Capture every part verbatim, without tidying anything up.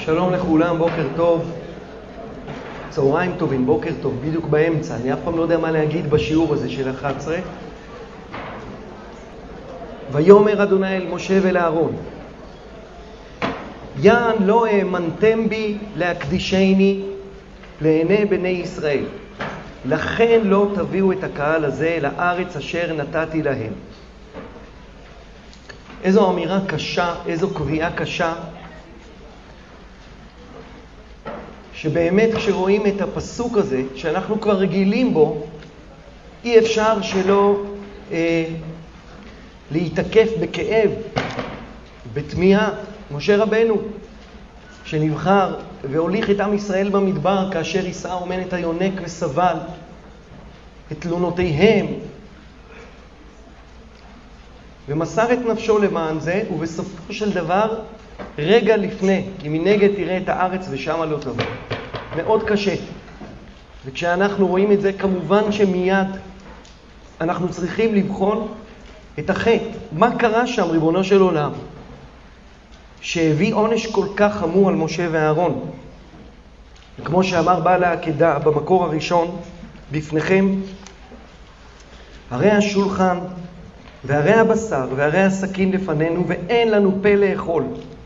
שלום לכולם, בוקר טוב, צהריים טובים, בוקר טוב, בדיוק באמצע. אני אף פעם לא יודע מה להגיד בשיעור הזה של אחת עשרה. ויאמר אדוני אל משה ואל אהרון, יען לא האמנתם בי להקדישני לעיני בני ישראל, לכן לא תביאו את הקהל הזה לארץ אשר נתתי להם. איזו אמירה קשה, איזו קביעה קשה, שבאמת כשרואים את הפסוק הזה, שאנחנו כבר רגילים בו, אי אפשר שלא אה, להתעקף בכאב, בתמיהה. משה רבנו, שנבחר והוליך את עם ישראל במדבר, כאשר יישא אומן את היונק וסבל את תלונותיהם, ומסר את נפשו למען זה, ובסופו של דבר, רגע לפני, כי מנגד תראה את הארץ ושמה לא תבוא. מאוד קשה. וכשאנחנו רואים את זה, כמובן שמיד אנחנו צריכים לבחון את החטא. מה קרה שם, ריבונו של עולם, שהביא עונש כל כך חמור על משה ואהרון? וכמו שאמר בעל העקדה במקור הראשון בפניכם, הרי השולחן והרי הבשר והרי הסכין לפנינו, ואין לנו פה לאכול.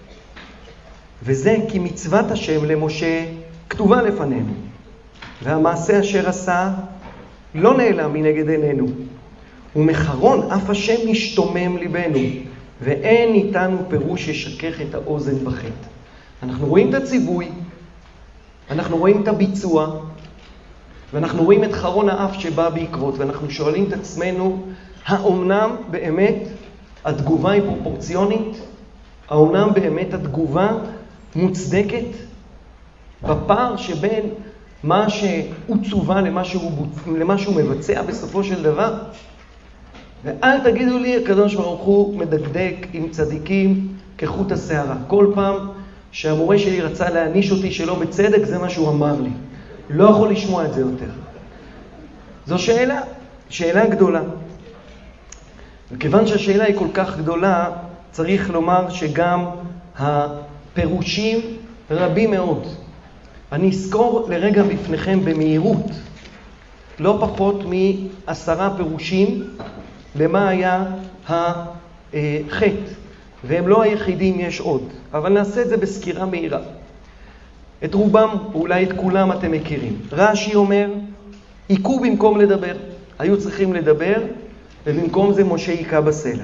וזה כי מצוות השם למשה כתובה לפנינו, והמעשה אשר עשה לא נעלם מנגד עינינו, ומחרון אף השם נשתומם ליבנו, ואין איתנו פירוש ישכך את האוזן בחטא. אנחנו רואים את הציווי, אנחנו רואים את הביצוע, ואנחנו רואים את חרון האף שבא בעקבות, ואנחנו שואלים את עצמנו, האומנם באמת התגובה היא פרופורציונית? האומנם באמת התגובה מוצדקת? בפער שבין מה שהוא צובה למה שהוא, למה שהוא מבצע בסופו של דבר? ואל תגידו לי, הקדוש ברוך הוא מדקדק עם צדיקים כחוט השערה. כל פעם שהמורה שלי רצה להעניש אותי שלא בצדק, זה מה שהוא אמר לי. לא יכול לשמוע את זה יותר. זו שאלה, שאלה גדולה. וכיוון שהשאלה היא כל כך גדולה, צריך לומר שגם הפירושים רבים מאוד. אני אזכור לרגע בפניכם במהירות, לא פחות מעשרה פירושים למה היה החטא. והם לא היחידים, יש עוד. אבל נעשה את זה בסקירה מהירה. את רובם, אולי את כולם אתם מכירים. רש"י אומר, עיקו במקום לדבר. היו צריכים לדבר, ובמקום זה משה עיקה בסלע.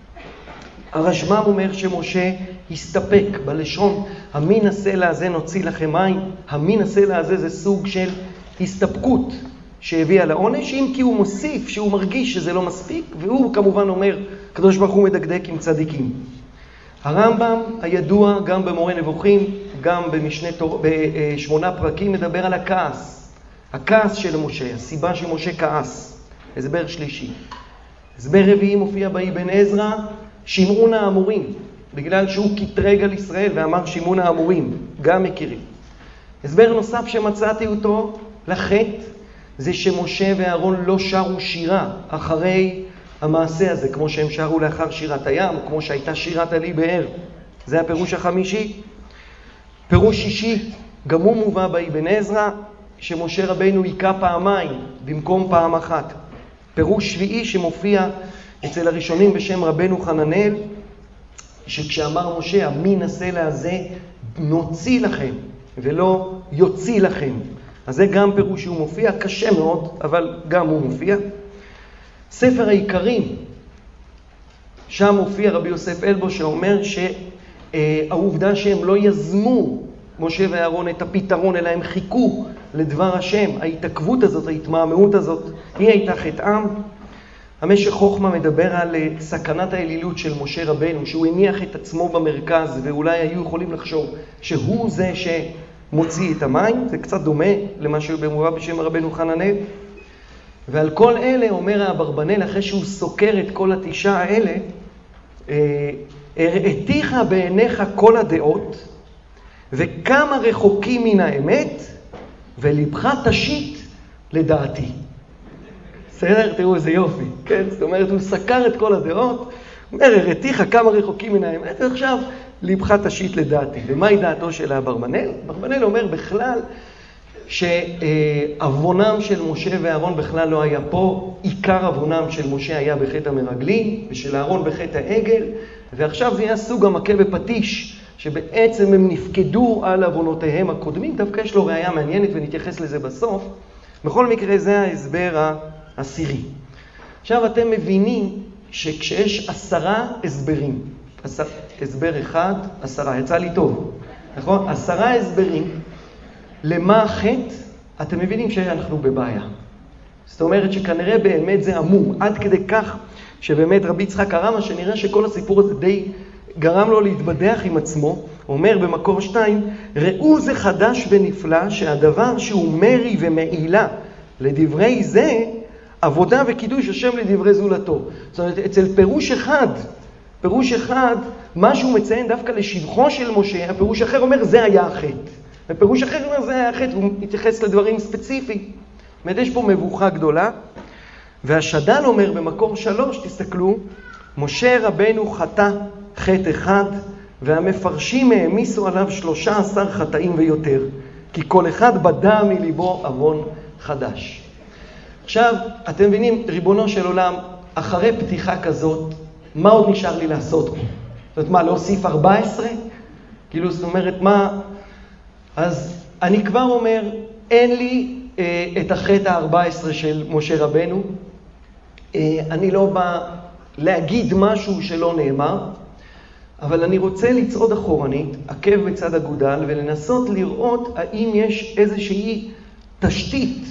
הרשב"ם אומר שמשה הסתפק בלשון, המין הסלע הזה נוציא לכם מים. המין הסלע הזה זה סוג של הסתפקות שהביאה לעונש, אם כי הוא מוסיף שהוא מרגיש שזה לא מספיק, והוא כמובן אומר, הקדוש ברוך הוא מדקדק עם צדיקים. הרמב"ם הידוע גם במורה נבוכים, גם במשנה תורה, בשמונה פרקים, מדבר על הכעס. הכעס של משה, הסיבה שמשה כעס. הסבר שלישי. הסבר רביעי מופיע באבן עזרא, שמעון האמורים, בגלל שהוא קטרג על ישראל ואמר שמעון האמורים, גם מכירים. הסבר נוסף שמצאתי אותו לחטא, זה שמשה ואהרון לא שרו שירה אחרי המעשה הזה, כמו שהם שרו לאחר שירת הים, כמו שהייתה שירת עלי באר. זה הפירוש החמישי. פירוש שישי, גם הוא מובא באבן עזרא, שמשה רבנו עיקה פעמיים במקום פעם אחת. פירוש שביעי שמופיע אצל הראשונים בשם רבנו חננאל, שכשאמר משה, המין הסלע הזה נוציא לכם ולא יוציא לכם. אז זה גם פירוש שהוא מופיע, קשה מאוד, אבל גם הוא מופיע. ספר העיקרים, שם מופיע רבי יוסף אלבו שאומר שהעובדה שהם לא יזמו, משה ואהרון, את הפתרון, אלא הם חיכו לדבר השם, ההתעכבות הזאת, ההתמהמהות הזאת, היא הייתה חטאם. המשך חוכמה מדבר על סכנת האלילות של משה רבנו, שהוא הניח את עצמו במרכז, ואולי היו יכולים לחשוב שהוא זה שמוציא את המים. זה קצת דומה למה שבמובא בשם רבנו חננאל. ועל כל אלה אומר האברבנאל, אחרי שהוא סוקר את כל התשעה האלה, הראיתיך בעיניך כל הדעות, וכמה רחוקים מן האמת, ולבך תשית לדעתי. בסדר? תראו איזה יופי. כן? זאת אומרת, הוא סקר את כל הדעות, אומר, הראיתיך כמה רחוקים מן האמת, ועכשיו ליבך תשית לדעתי. ומהי דעתו של אברבנאל? אברבנאל אומר בכלל שעוונם של משה ואהרון בכלל לא היה פה. עיקר עוונם של משה היה בחטא המרגלים ושל אהרון בחטא העגל, ועכשיו זה היה סוג המכה בפטיש, שבעצם הם נפקדו על עוונותיהם הקודמים. דווקא יש לו ראייה מעניינת ונתייחס לזה בסוף. בכל מקרה זה ההסבר העשירי. עכשיו אתם מבינים שכשיש עשרה הסברים, עשר, הסבר אחד, עשרה, יצא לי טוב, נכון? עשרה הסברים, למה החטא, אתם מבינים שאנחנו בבעיה. זאת אומרת שכנראה באמת זה עמום, עד כדי כך שבאמת רבי יצחק הרמה, שנראה שכל הסיפור הזה די גרם לו להתבדח עם עצמו, אומר במקור שתיים, ראו זה חדש ונפלא שהדבר שהוא מרי ומעילה לדברי זה, עבודה וקידוש השם לדברי זולתו. זאת אומרת, אצל פירוש אחד, פירוש אחד, משהו מציין דווקא לשבחו של משה, הפירוש אחר אומר זה היה החטא. הפירוש אחר אומר זה היה החטא, הוא מתייחס לדברים ספציפיים. זאת אומרת, יש פה מבוכה גדולה, והשד"ל אומר במקור שלוש, תסתכלו, משה רבנו חטא חטא אחד, והמפרשים העמיסו עליו שלושה עשר חטאים ויותר, כי כל אחד בדה מליבו עוון חדש. עכשיו, אתם מבינים, ריבונו של עולם, אחרי פתיחה כזאת, מה עוד נשאר לי לעשות פה? זאת אומרת, מה, להוסיף ארבע עשרה? כאילו, זאת אומרת, מה? אז אני כבר אומר, אין לי אה, את החטא ה-ארבע עשרה של משה רבנו. אה, אני לא בא להגיד משהו שלא נאמר, אבל אני רוצה לצעוד אחורנית, עקב בצד אגודל, ולנסות לראות האם יש איזושהי תשתית,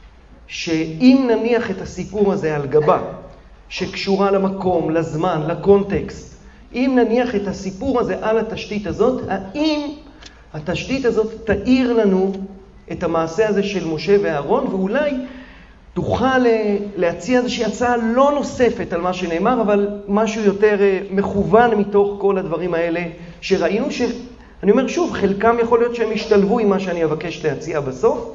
שאם נניח את הסיפור הזה על גבה, שקשורה למקום, לזמן, לקונטקסט, אם נניח את הסיפור הזה על התשתית הזאת, האם התשתית הזאת תאיר לנו את המעשה הזה של משה ואהרון, ואולי תוכל להציע איזושהי הצעה לא נוספת על מה שנאמר, אבל משהו יותר מכוון מתוך כל הדברים האלה שראינו, שאני אומר שוב, חלקם יכול להיות שהם ישתלבו עם מה שאני אבקש להציע בסוף.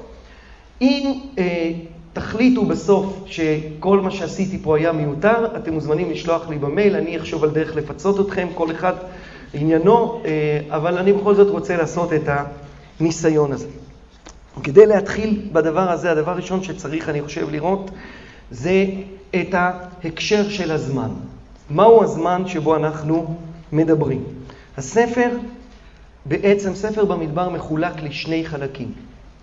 אם אה, תחליטו בסוף שכל מה שעשיתי פה היה מיותר, אתם מוזמנים לשלוח לי במייל, אני אחשוב על דרך לפצות אתכם, כל אחד עניינו, אה, אבל אני בכל זאת רוצה לעשות את הניסיון הזה. כדי להתחיל בדבר הזה, הדבר הראשון שצריך, אני חושב, לראות, זה את ההקשר של הזמן. מהו הזמן שבו אנחנו מדברים? הספר, בעצם ספר במדבר מחולק לשני חלקים.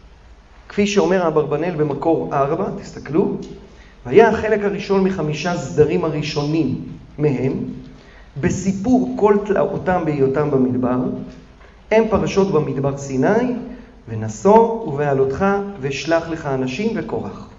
כפי שאומר אברבנאל במקור ארבע, תסתכלו, והיה החלק הראשון מחמישה סדרים הראשונים מהם, בסיפור כל תלאותם בהיותם במדבר, הם פרשות במדבר סיני, ונסו ובעלותך ושלח לך אנשים וקורח.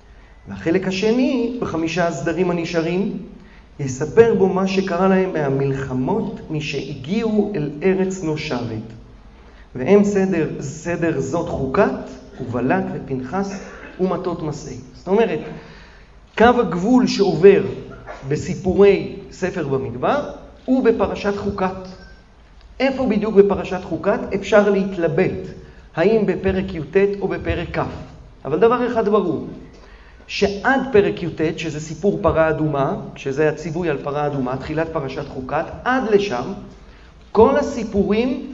והחלק השני, בחמישה הסדרים הנשארים, יספר בו מה שקרה להם מהמלחמות משהגיעו אל ארץ נושבת. והם סדר, סדר זאת חוקת, ובלק ופנחס ומטות מסעי. זאת אומרת, קו הגבול שעובר בסיפורי ספר במדבר הוא בפרשת חוקת. איפה בדיוק בפרשת חוקת? אפשר להתלבט. האם בפרק י"ט או בפרק כ'. אבל דבר אחד ברור, שעד פרק י"ט, שזה סיפור פרה אדומה, שזה הציווי על פרה אדומה, תחילת פרשת חוקת, עד לשם, כל הסיפורים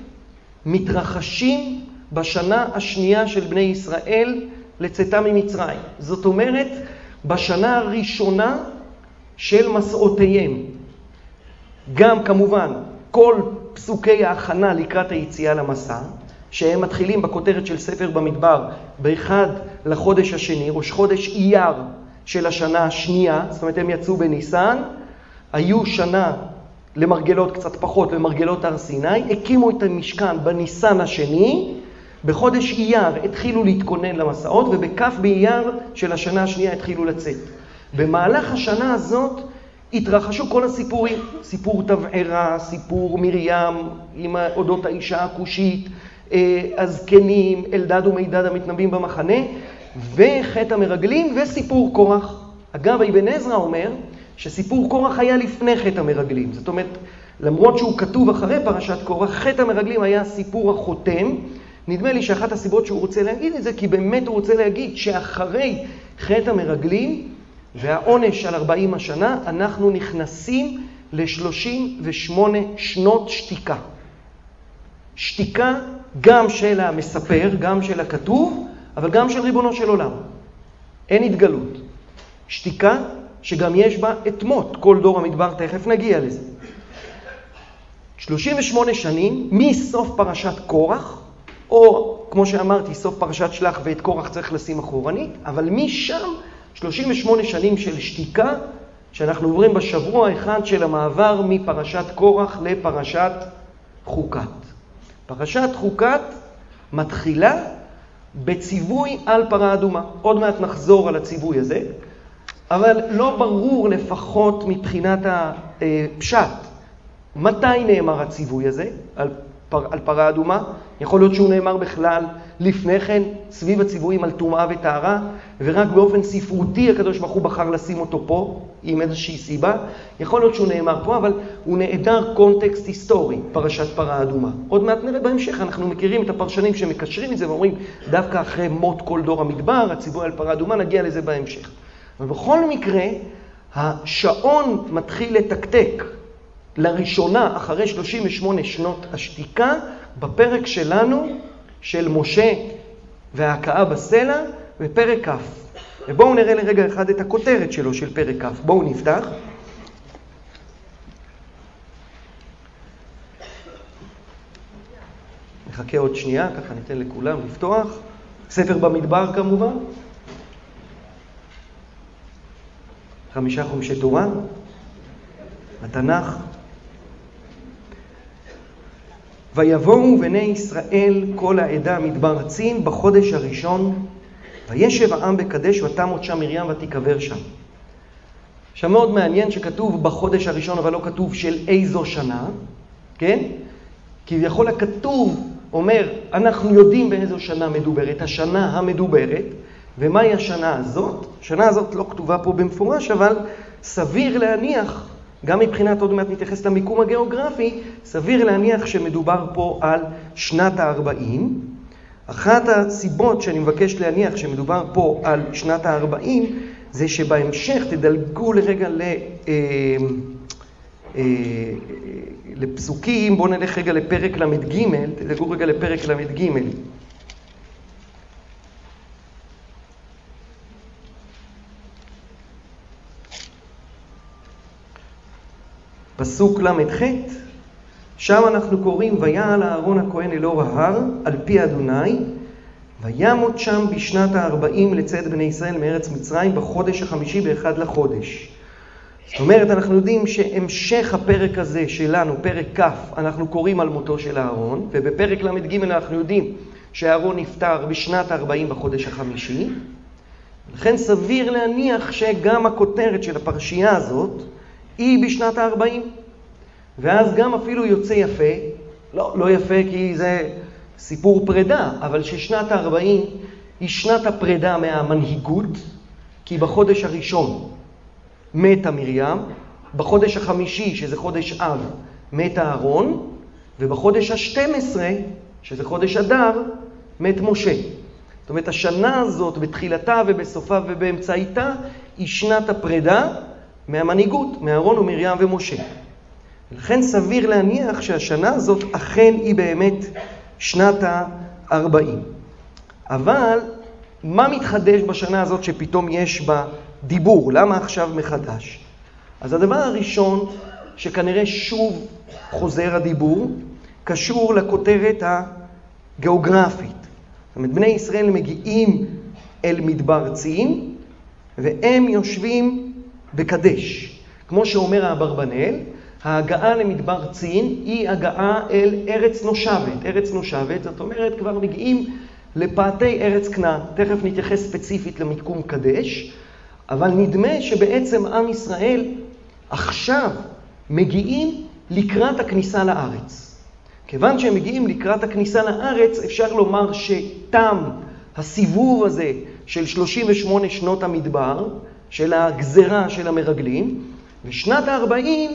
מתרחשים בשנה השנייה של בני ישראל לצאתם ממצרים. זאת אומרת, בשנה הראשונה של מסעותיהם. גם כמובן, כל פסוקי ההכנה לקראת היציאה למסע, שהם מתחילים בכותרת של ספר במדבר באחד לחודש השני, ראש חודש אייר של השנה השנייה, זאת אומרת הם יצאו בניסן, היו שנה למרגלות קצת פחות למרגלות הר סיני, הקימו את המשכן בניסן השני, בחודש אייר התחילו להתכונן למסעות, ובכף באייר של השנה השנייה התחילו לצאת. במהלך השנה הזאת התרחשו כל הסיפורים, סיפור תבערה, סיפור מרים עם אודות האישה הכושית, הזקנים, אלדד ומידד המתנבאים במחנה, וחטא המרגלים וסיפור קורח. אגב, אבן עזרא אומר שסיפור קורח היה לפני חטא המרגלים. זאת אומרת, למרות שהוא כתוב אחרי פרשת קורח, חטא המרגלים היה סיפור החותם. נדמה לי שאחת הסיבות שהוא רוצה להגיד את זה, כי באמת הוא רוצה להגיד שאחרי חטא המרגלים והעונש על ארבעים השנה, אנחנו נכנסים ל-שלושים ושמונה שנות שתיקה. שתיקה גם של המספר, גם של הכתוב, אבל גם של ריבונו של עולם. אין התגלות. שתיקה שגם יש בה את מות כל דור המדבר, תכף נגיע לזה. שלושים ושמונה שנים מסוף פרשת קורח, או כמו שאמרתי, סוף פרשת שלח ואת קורח צריך לשים אחורנית, אבל משם שלושים ושמונה שנים של שתיקה, שאנחנו עוברים בשבוע האחד של המעבר מפרשת קורח לפרשת חוקת. פרשת חוקת מתחילה בציווי על פרה אדומה. עוד מעט נחזור על הציווי הזה, אבל לא ברור לפחות מבחינת הפשט, מתי נאמר הציווי הזה על, פר, על פרה אדומה. יכול להיות שהוא נאמר בכלל לפני כן, סביב הציוויים על טומאה וטהרה, ורק באופן ספרותי הקדוש ברוך הוא בחר לשים אותו פה, עם איזושהי סיבה. יכול להיות שהוא נאמר פה, אבל הוא נעדר קונטקסט היסטורי, פרשת פרה אדומה. עוד מעט נראה בהמשך, אנחנו מכירים את הפרשנים שמקשרים את זה, ואומרים, דווקא אחרי מות כל דור המדבר, הציווי על פרה אדומה, נגיע לזה בהמשך. אבל בכל מקרה, השעון מתחיל לתקתק לראשונה, אחרי שלושים ושמונה שנות השתיקה, בפרק שלנו, של משה וההכאה בסלע, בפרק כ'. ובואו נראה לרגע אחד את הכותרת שלו של פרק כ'. בואו נפתח. נחכה עוד שנייה, ככה ניתן לכולם לפתוח. ספר במדבר כמובן. חמישה חומשי תורה. התנ"ך. ויבואו בני ישראל כל העדה מדבר צין בחודש הראשון, וישב העם בקדש ותמות שם מרים ותיקבר שם. עכשיו מאוד מעניין שכתוב בחודש הראשון, אבל לא כתוב של איזו שנה, כן? כביכול הכתוב אומר, אנחנו יודעים באיזו שנה מדוברת, השנה המדוברת, ומהי השנה הזאת? השנה הזאת לא כתובה פה במפורש, אבל סביר להניח, גם מבחינת עוד מעט נתייחס למיקום הגיאוגרפי, סביר להניח שמדובר פה על שנת ה-ארבעים. אחת הסיבות שאני מבקש להניח שמדובר פה על שנת ה-ארבעים, זה שבהמשך תדלגו לרגע ל, אה, אה, לפסוקים, בואו נלך רגע לפרק למד ג', תדלגו רגע לפרק למד ג'. פסוק למד ח', שם אנחנו קוראים, ויעל אהרון הכהן אל אור ההר, על פי אדוני, וימות שם בשנת הארבעים לצאת בני ישראל מארץ מצרים, בחודש החמישי באחד לחודש. זאת אומרת, אנחנו יודעים שהמשך הפרק הזה שלנו, פרק כ', אנחנו קוראים על מותו של אהרון, ובפרק למד ג' אנחנו יודעים שאהרון נפטר בשנת הארבעים בחודש החמישי. לכן סביר להניח שגם הכותרת של הפרשייה הזאת, היא בשנת ה-ארבעים. ואז גם אפילו יוצא יפה, לא, לא יפה כי זה סיפור פרידה, אבל ששנת ה-ארבעים היא שנת הפרידה מהמנהיגות, כי בחודש הראשון מתה מרים, בחודש החמישי, שזה חודש אב, מת אהרון, ובחודש ה-שתים עשרה, שזה חודש אדר, מת משה. זאת אומרת, השנה הזאת בתחילתה ובסופה ובאמצעיתה היא שנת הפרידה מהמנהיגות, מאהרון ומרים ומשה. ולכן סביר להניח שהשנה הזאת אכן היא באמת שנת ה-ארבעים. אבל מה מתחדש בשנה הזאת שפתאום יש בה דיבור? למה עכשיו מחדש? אז הדבר הראשון שכנראה שוב חוזר הדיבור, קשור לכותרת הגיאוגרפית. זאת אומרת, בני ישראל מגיעים אל מדבר צין, והם יושבים בקדש. כמו שאומר האברבנאל, ההגעה למדבר צין היא הגעה אל ארץ נושבת. ארץ נושבת, זאת אומרת, כבר מגיעים לפאתי ארץ כנען. תכף נתייחס ספציפית למיקום קדש, אבל נדמה שבעצם עם ישראל עכשיו מגיעים לקראת הכניסה לארץ. כיוון שהם מגיעים לקראת הכניסה לארץ, אפשר לומר שתם הסיבוב הזה של שלושים ושמונה שנות המדבר, של הגזרה של המרגלים, ושנת ה-ארבעים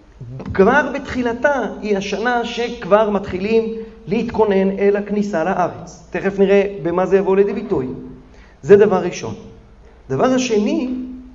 כבר בתחילתה היא השנה שכבר מתחילים להתכונן אל הכניסה לארץ. תכף נראה במה זה יבוא לידי ביטוי. זה דבר ראשון. דבר השני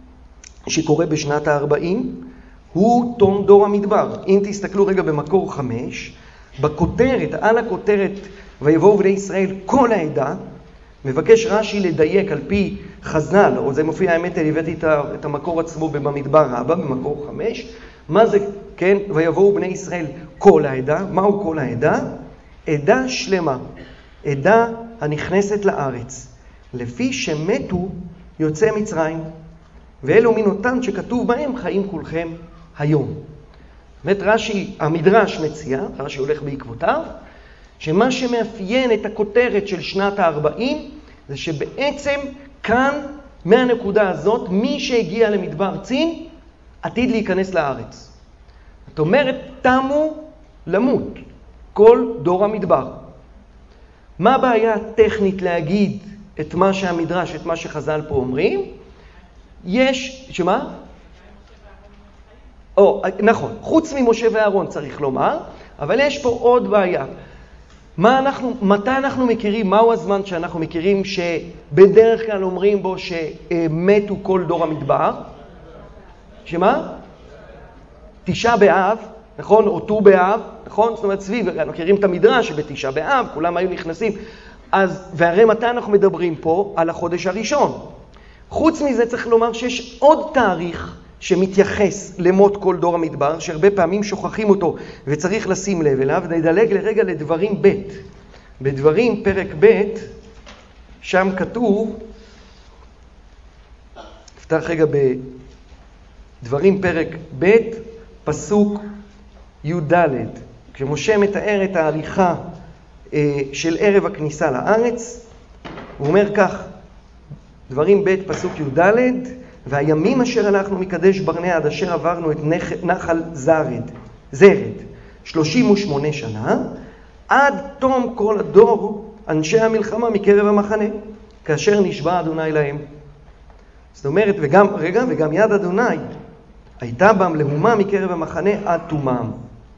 שקורה בשנת ה-ארבעים הוא תום דור המדבר. אם תסתכלו רגע במקור חמש, בכותרת, על הכותרת, ויבואו בני ישראל כל העדה, מבקש רש"י לדייק על פי חז"ל, או זה מופיע, האמת, הבאתי את המקור עצמו במדבר רבה, במקור חמש, מה זה, כן, ויבואו בני ישראל כל העדה, מהו כל העדה? עדה שלמה, עדה הנכנסת לארץ, לפי שמתו יוצא מצרים, ואלו מן אותן שכתוב בהם חיים כולכם היום. באמת רש"י, המדרש מציע, רש"י הולך בעקבותיו, שמה שמאפיין את הכותרת של שנת ה-ארבעים, זה שבעצם כאן, מהנקודה הזאת, מי שהגיע למדבר צין, עתיד להיכנס לארץ. זאת אומרת, תמו למות כל דור המדבר. מה הבעיה הטכנית להגיד את מה שהמדרש, את מה שחז"ל פה אומרים? יש, שמה? או, נכון, חוץ ממשה ואהרון צריך לומר, אבל יש פה עוד בעיה. מה אנחנו, מתי אנחנו מכירים, מהו הזמן שאנחנו מכירים שבדרך כלל אומרים בו שמתו כל דור המדבר? שמה? תשעה באב, נכון? או ט"ו באב, נכון? זאת אומרת, סביב, אנחנו מכירים את המדרש שבתשעה באב, כולם היו נכנסים. אז, והרי מתי אנחנו מדברים פה? על החודש הראשון. חוץ מזה צריך לומר שיש עוד תאריך שמתייחס למות כל דור המדבר, שהרבה פעמים שוכחים אותו וצריך לשים לב אליו. נדלג לרגע לדברים ב'. בדברים פרק ב', שם כתוב, נפתח רגע בדברים פרק ב', פסוק י"ד. כשמשה מתאר את העריכה של ערב הכניסה לארץ, הוא אומר כך, דברים ב' פסוק י"ד, והימים אשר הלכנו מקדש ברנע עד אשר עברנו את נחל זרד, זרד, שלושים ושמונה שנה, עד תום כל הדור אנשי המלחמה מקרב המחנה, כאשר נשבע אדוני להם. זאת אומרת, וגם, רגע, וגם יד אדוני הייתה בם להומה מקרב המחנה עד תומם.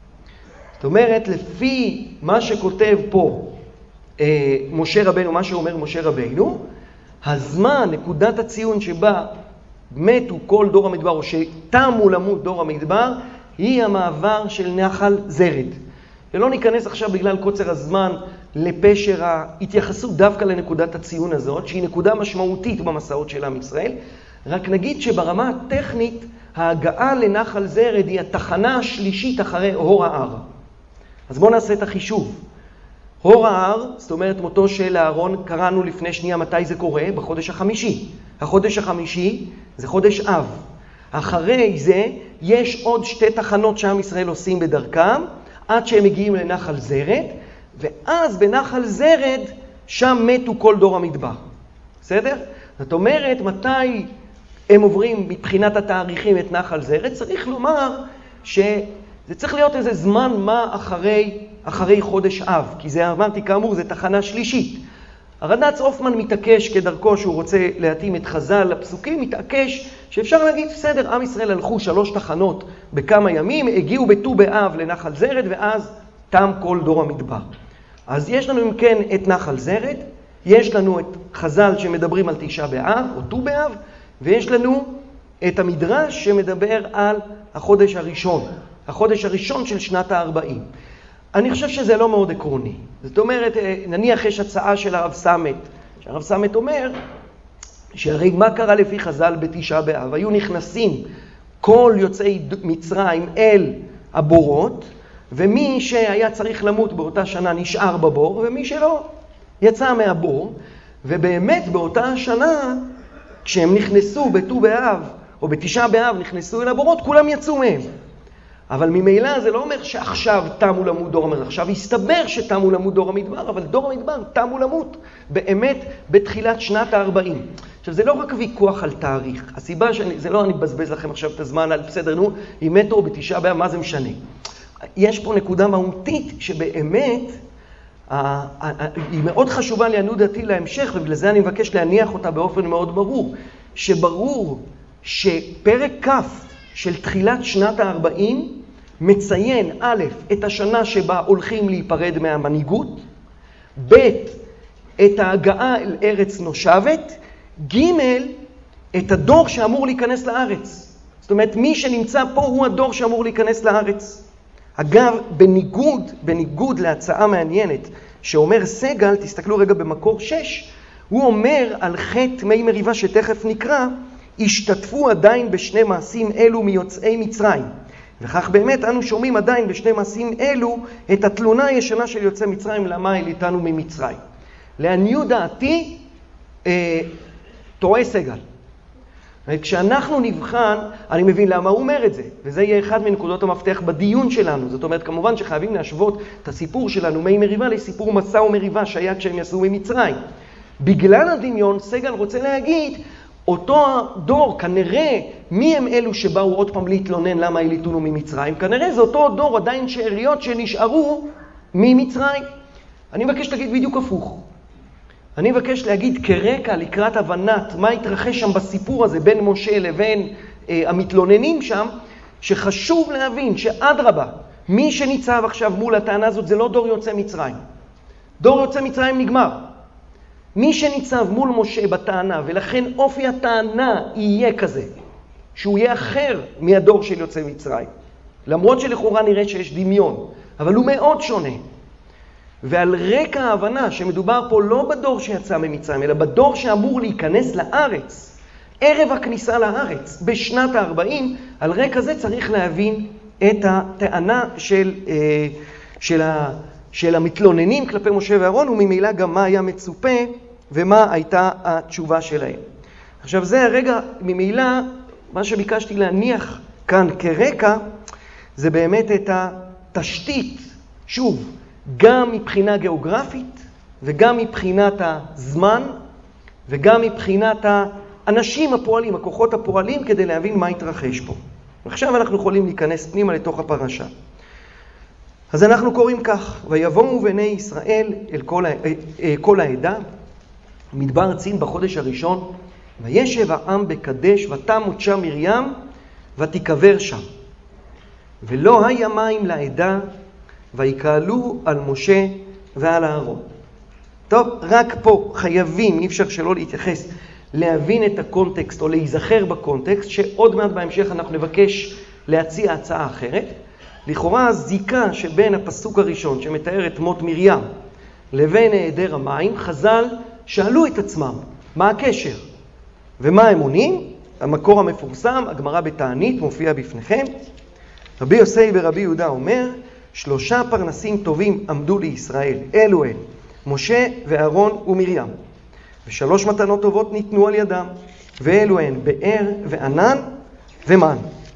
זאת אומרת, לפי מה שכותב פה אה, משה רבנו, מה שאומר משה רבנו, הזמן, נקודת הציון שבה מתו כל דור המדבר, או שתמו למות דור המדבר, היא המעבר של נחל זרד. ולא ניכנס עכשיו בגלל קוצר הזמן לפשר ההתייחסות דווקא לנקודת הציון הזאת, שהיא נקודה משמעותית במסעות של עם ישראל. רק נגיד שברמה הטכנית, ההגעה לנחל זרד היא התחנה השלישית אחרי הור ההר. אז בואו נעשה את החישוב. הור ההר, זאת אומרת מותו של אהרון, קראנו לפני שנייה מתי זה קורה, בחודש החמישי. החודש החמישי זה חודש אב. אחרי זה יש עוד שתי תחנות שעם ישראל עושים בדרכם, עד שהם מגיעים לנחל זרד, ואז בנחל זרד שם מתו כל דור המדבר. בסדר? זאת אומרת, מתי הם עוברים מבחינת התאריכים את נחל זרד, צריך לומר שזה צריך להיות איזה זמן מה אחרי, אחרי חודש אב, כי זה אמרתי כאמור, זה תחנה שלישית. הרד"צ הופמן מתעקש כדרכו שהוא רוצה להתאים את חז"ל לפסוקים, מתעקש שאפשר להגיד, בסדר, עם ישראל הלכו שלוש תחנות בכמה ימים, הגיעו בט"ו באב לנחל זרד, ואז תם כל דור המדבר. אז יש לנו אם כן את נחל זרד, יש לנו את חז"ל שמדברים על תשעה באב או ט"ו באב, ויש לנו את המדרש שמדבר על החודש הראשון, החודש הראשון של שנת ה-ארבעים. אני חושב שזה לא מאוד עקרוני. זאת אומרת, נניח יש הצעה של הרב סמת, שהרב סמת אומר, שהרי מה קרה לפי חז"ל בתשעה באב? היו נכנסים כל יוצאי מצרים אל הבורות, ומי שהיה צריך למות באותה שנה נשאר בבור, ומי שלא יצא מהבור, ובאמת באותה שנה, כשהם נכנסו בט"ו באב, או בתשעה באב נכנסו אל הבורות, כולם יצאו מהם. אבל ממילא זה לא אומר שעכשיו תמו למות דור המדבר, עכשיו הסתבר שתמו למות דור המדבר, אבל דור המדבר תמו למות באמת בתחילת שנת ה-ארבעים. עכשיו זה לא רק ויכוח על תאריך, הסיבה שאני, זה לא אני מבזבז לכם עכשיו את הזמן על בסדר, נו, אם מתו בתשעה באב, מה זה משנה? יש פה נקודה מהותית שבאמת היא מאוד חשובה לעניות דעתי להמשך, ובגלל זה אני מבקש להניח אותה באופן מאוד ברור, שברור שפרק כ' של תחילת שנת ה-ארבעים מציין א', את השנה שבה הולכים להיפרד מהמנהיגות, ב', את ההגעה אל ארץ נושבת, ג', את הדור שאמור להיכנס לארץ. זאת אומרת, מי שנמצא פה הוא הדור שאמור להיכנס לארץ. אגב, בניגוד, בניגוד להצעה מעניינת שאומר סגל, תסתכלו רגע במקור שש, הוא אומר על חטא מי מריבה שתכף נקרא, השתתפו עדיין בשני מעשים אלו מיוצאי מצרים. וכך באמת אנו שומעים עדיין בשני מעשים אלו את התלונה הישנה של יוצאי מצרים, למה העליתנו ממצרים. לעניות דעתי, אה, טועה סגל. כשאנחנו נבחן, אני מבין למה הוא אומר את זה, וזה יהיה אחד מנקודות המפתח בדיון שלנו. זאת אומרת, כמובן שחייבים להשוות את הסיפור שלנו מי מריבה לסיפור מסע ומריבה שהיה כשהם יצאו ממצרים. בגלל הדמיון, סגל רוצה להגיד, אותו דור, כנראה, מי הם אלו שבאו עוד פעם להתלונן למה העליתונו ממצרים? כנראה זה אותו דור עדיין שאריות שנשארו ממצרים. אני מבקש להגיד בדיוק הפוך. אני מבקש להגיד כרקע לקראת הבנת מה התרחש שם בסיפור הזה בין משה לבין אה, המתלוננים שם, שחשוב להבין שאדרבה, מי שניצב עכשיו מול הטענה הזאת זה לא דור יוצא מצרים. דור יוצא מצרים נגמר. מי שניצב מול משה בטענה, ולכן אופי הטענה יהיה כזה, שהוא יהיה אחר מהדור של יוצא מצרים. למרות שלכאורה נראה שיש דמיון, אבל הוא מאוד שונה. ועל רקע ההבנה שמדובר פה לא בדור שיצא ממצרים, אלא בדור שאמור להיכנס לארץ, ערב הכניסה לארץ, בשנת ה-ארבעים, על רקע זה צריך להבין את הטענה של, של, ה, של המתלוננים כלפי משה ואהרון, וממילא גם מה היה מצופה ומה הייתה התשובה שלהם. עכשיו זה הרגע, ממילא, מה שביקשתי להניח כאן כרקע, זה באמת את התשתית, שוב, גם מבחינה גיאוגרפית, וגם מבחינת הזמן, וגם מבחינת האנשים הפועלים, הכוחות הפועלים, כדי להבין מה התרחש פה. עכשיו אנחנו יכולים להיכנס פנימה לתוך הפרשה. אז אנחנו קוראים כך, ויבואו בני ישראל אל כל, כל העדה, מדבר צין בחודש הראשון, וישב העם בקדש, ותמות שם מרים, ותיקבר שם. ולא היה מים לעדה, ויקהלו על משה ועל אהרון. טוב, רק פה חייבים, אי אפשר שלא להתייחס, להבין את הקונטקסט או להיזכר בקונטקסט, שעוד מעט בהמשך אנחנו נבקש להציע הצעה אחרת. לכאורה הזיקה שבין הפסוק הראשון שמתאר את מות מרים לבין היעדר המים, חז"ל שאלו את עצמם, מה הקשר? ומה הם עונים? המקור המפורסם, הגמרא בתענית, מופיע בפניכם. רבי יוסי ורבי יהודה אומר, שלושה פרנסים טובים עמדו לישראל, אלו הן, משה ואהרון ומרים. ושלוש מתנות טובות ניתנו על ידם, ואלו הן, באר וענן ומן.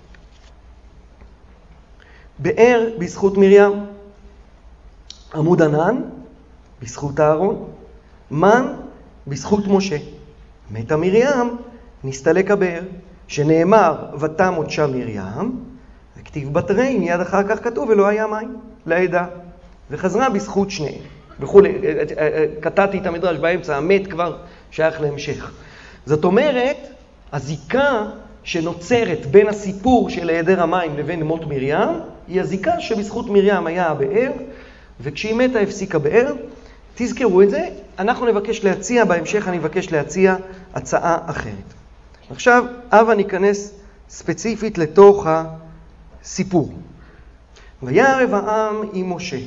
באר בזכות מרים, עמוד ענן בזכות אהרון, מן בזכות משה. מתה מרים, נסתלק הבאר, שנאמר ותמות שם מרים, וכתיב בתרי, מיד אחר כך כתוב ולא היה מים לעדה, וחזרה בזכות שניהם. וכולי, קטעתי את המדרש באמצע, המת כבר שייך להמשך. זאת אומרת, הזיקה שנוצרת בין הסיפור של היעדר המים לבין מות מרים, היא הזיקה שבזכות מרים היה הבאר, וכשהיא מתה הפסיק הבאר. תזכרו את זה, אנחנו נבקש להציע, בהמשך אני מבקש להציע הצעה אחרת. עכשיו, אבא ניכנס ספציפית לתוך הסיפור. ויערב העם עם משה,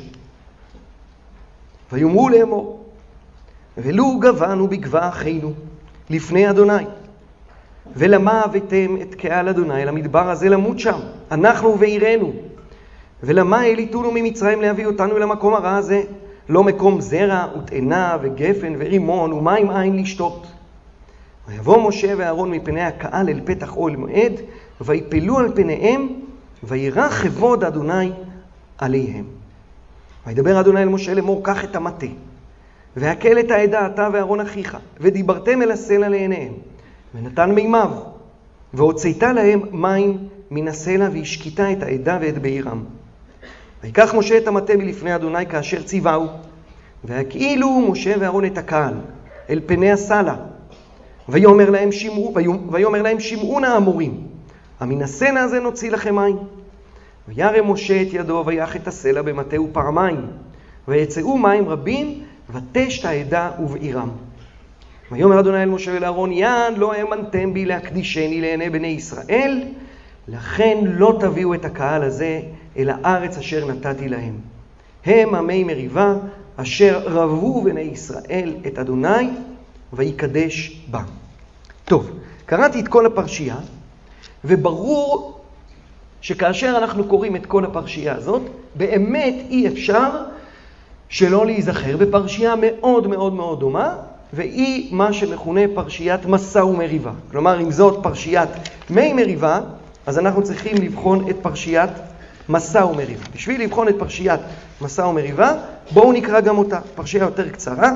ויאמרו לאמור, ולו גבנו בגבה אחינו לפני אדוני, ולמה הבאתם את קהל אדוני למדבר הזה למות שם, אנחנו ועירנו, ולמה העליתונו ממצרים להביא אותנו אל המקום הרע הזה, לא מקום זרע ותאנה וגפן ורימון ומים אין לשתות. ויבוא משה ואהרון מפני הקהל אל פתח אוהל מועד, ויפלו על פניהם, וירא כבוד אדוני עליהם. וידבר אדוני אל משה לאמור, קח את המטה, והקל את העדה אתה ואהרון אחיך, ודיברתם אל הסלע לעיניהם, ונתן מימיו, והוצאת להם מים מן הסלע, והשקיטה את העדה ואת בעירם. ויקח משה את המטה מלפני אדוני כאשר ציווהו, והקהילו משה ואהרון את הקהל אל פני הסלע, ויאמר להם שמעו, ויאמר להם שמעו נא האמורים, המן הסלע הזה נוציא לכם מים. וירא משה את ידו ויח את הסלע במטהו פעמיים, ויצאו מים רבים, ותשת העדה ובעירם. ויאמר אדוני אל משה ולאהרון, יען לא האמנתם בי להקדישני לעיני בני ישראל, לכן לא תביאו את הקהל הזה אל הארץ אשר נתתי להם. הם עמי מריבה אשר רבו בני ישראל את אדוני ויקדש בה. טוב, קראתי את כל הפרשייה, וברור שכאשר אנחנו קוראים את כל הפרשייה הזאת, באמת אי אפשר שלא להיזכר בפרשייה מאוד מאוד מאוד דומה, והיא מה שמכונה פרשיית מסע ומריבה. כלומר, אם זאת פרשיית מי מריבה, אז אנחנו צריכים לבחון את פרשיית מסע ומריבה. בשביל לבחון את פרשיית מסע ומריבה, בואו נקרא גם אותה. פרשייה יותר קצרה,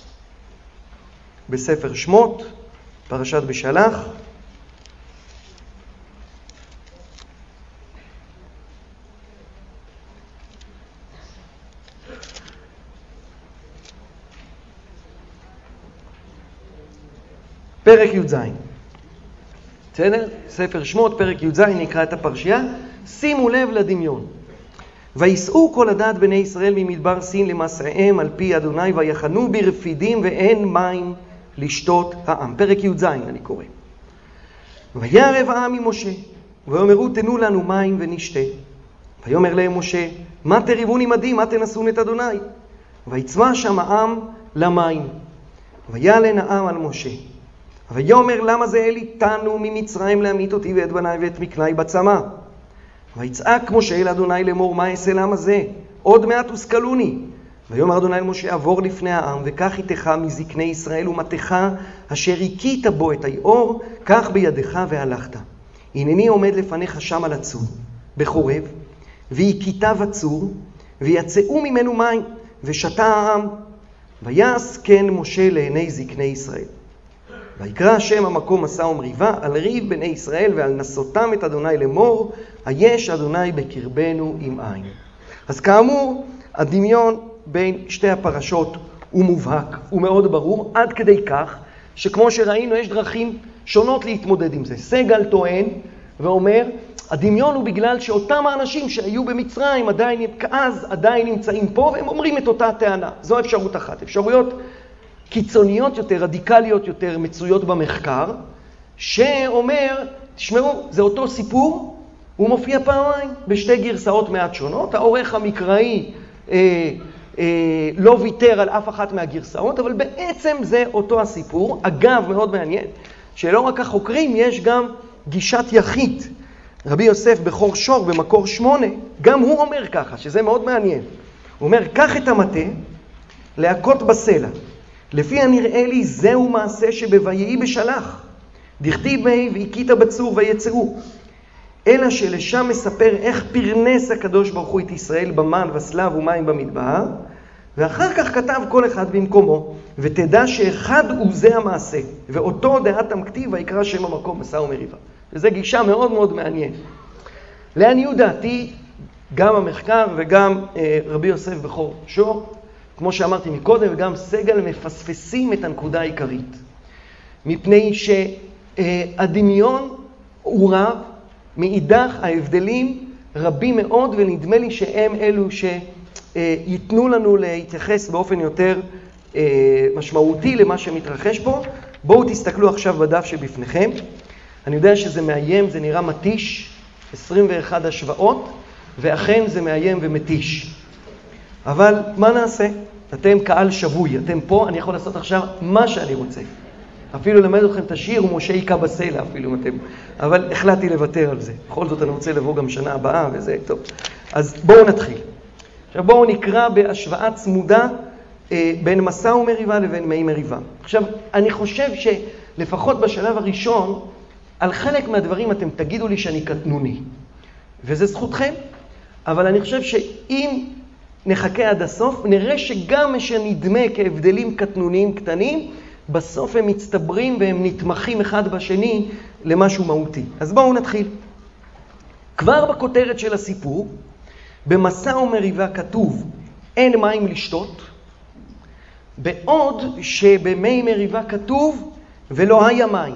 בספר שמות, פרשת בשלח. פרק י"ז. בסדר? ספר שמות, פרק י"ז, נקרא את הפרשייה. שימו לב לדמיון. ויסעו כל עדת בני ישראל ממדבר סין למסעיהם על פי אדוני, ויחנו ברפידים ואין מים לשתות העם. פרק י"ז אני קורא. וירב העם ממשה, ואומרו תנו לנו מים ונשתה. ויאמר להם משה, מה תריבון עמדי, מה תנסון את אדוני? ויצמא שם העם למים. וילן העם על משה. ויאמר למה זה העליתנו ממצרים להמית אותי ואת בניי ואת מקני בצמא? ויצעק משה אל אדוני לאמור, מה אעשה לעם הזה? עוד מעט וסקלוני. ויאמר אדוני אל משה, עבור לפני העם וקח איתך מזקני ישראל ומתך אשר הכית בו את היאור, קח בידך והלכת. הנני עומד לפניך שם על הצור בחורב, והכיתה בצור, ויצאו ממנו מים, ושתה העם. ויעש כן משה לעיני זקני ישראל. ויקרא השם המקום מסע ומריבה על ריב בני ישראל ועל נסותם את אדוני לאמור, היש אדוני בקרבנו עם עין. אז כאמור, הדמיון בין שתי הפרשות הוא מובהק, הוא מאוד ברור, עד כדי כך שכמו שראינו יש דרכים שונות להתמודד עם זה. סגל טוען ואומר, הדמיון הוא בגלל שאותם האנשים שהיו במצרים עדיין, אז עדיין נמצאים פה, והם אומרים את אותה טענה. זו אפשרות אחת. אפשרויות קיצוניות יותר, רדיקליות יותר, מצויות במחקר, שאומר, תשמעו, זה אותו סיפור, הוא מופיע פעמיים בשתי גרסאות מעט שונות. העורך המקראי אה, אה, לא ויתר על אף אחת מהגרסאות, אבל בעצם זה אותו הסיפור. אגב, מאוד מעניין, שלא רק החוקרים, יש גם גישת יחיד. רבי יוסף בחור שור במקור שמונה, גם הוא אומר ככה, שזה מאוד מעניין. הוא אומר, קח את המטה, להכות בסלע. לפי הנראה לי זהו מעשה שבויהי בשלח. דכתיב בי והכית בצור ויצאו. אלא שלשם מספר איך פרנס הקדוש ברוך הוא את ישראל במן וסלב ומים במדבר, ואחר כך כתב כל אחד במקומו, ותדע שאחד הוא זה המעשה, ואותו דעתם כתיב ויקרא שם המקום מסע ומריבה. וזו גישה מאוד מאוד מעניינת. לעניות דעתי, גם המחקר וגם אה, רבי יוסף בחור שור, כמו שאמרתי מקודם, וגם סגל מפספסים את הנקודה העיקרית. מפני שהדמיון הוא רב, מאידך ההבדלים רבים מאוד, ונדמה לי שהם אלו שיתנו לנו להתייחס באופן יותר משמעותי למה שמתרחש פה. בואו תסתכלו עכשיו בדף שבפניכם. אני יודע שזה מאיים, זה נראה מתיש, עשרים ואחת השוואות, ואכן זה מאיים ומתיש. אבל מה נעשה? אתם קהל שבוי, אתם פה, אני יכול לעשות עכשיו מה שאני רוצה. אפילו למד אתכם את השיר, ומשה היכה בסלע אפילו אם אתם... אבל החלטתי לוותר על זה. בכל זאת אני רוצה לבוא גם שנה הבאה, וזה טוב. אז בואו נתחיל. עכשיו בואו נקרא בהשוואה צמודה אה, בין מסע ומריבה לבין מי מריבה. עכשיו, אני חושב שלפחות בשלב הראשון, על חלק מהדברים אתם תגידו לי שאני קטנוני. וזה זכותכם, אבל אני חושב שאם נחכה עד הסוף, נראה שגם מה שנדמה כהבדלים קטנוניים קטנים, בסוף הם מצטברים והם נתמכים אחד בשני למשהו מהותי. אז בואו נתחיל. כבר בכותרת של הסיפור, במסע ומריבה כתוב, אין מים לשתות, בעוד שבמי מריבה כתוב, ולא היה מים.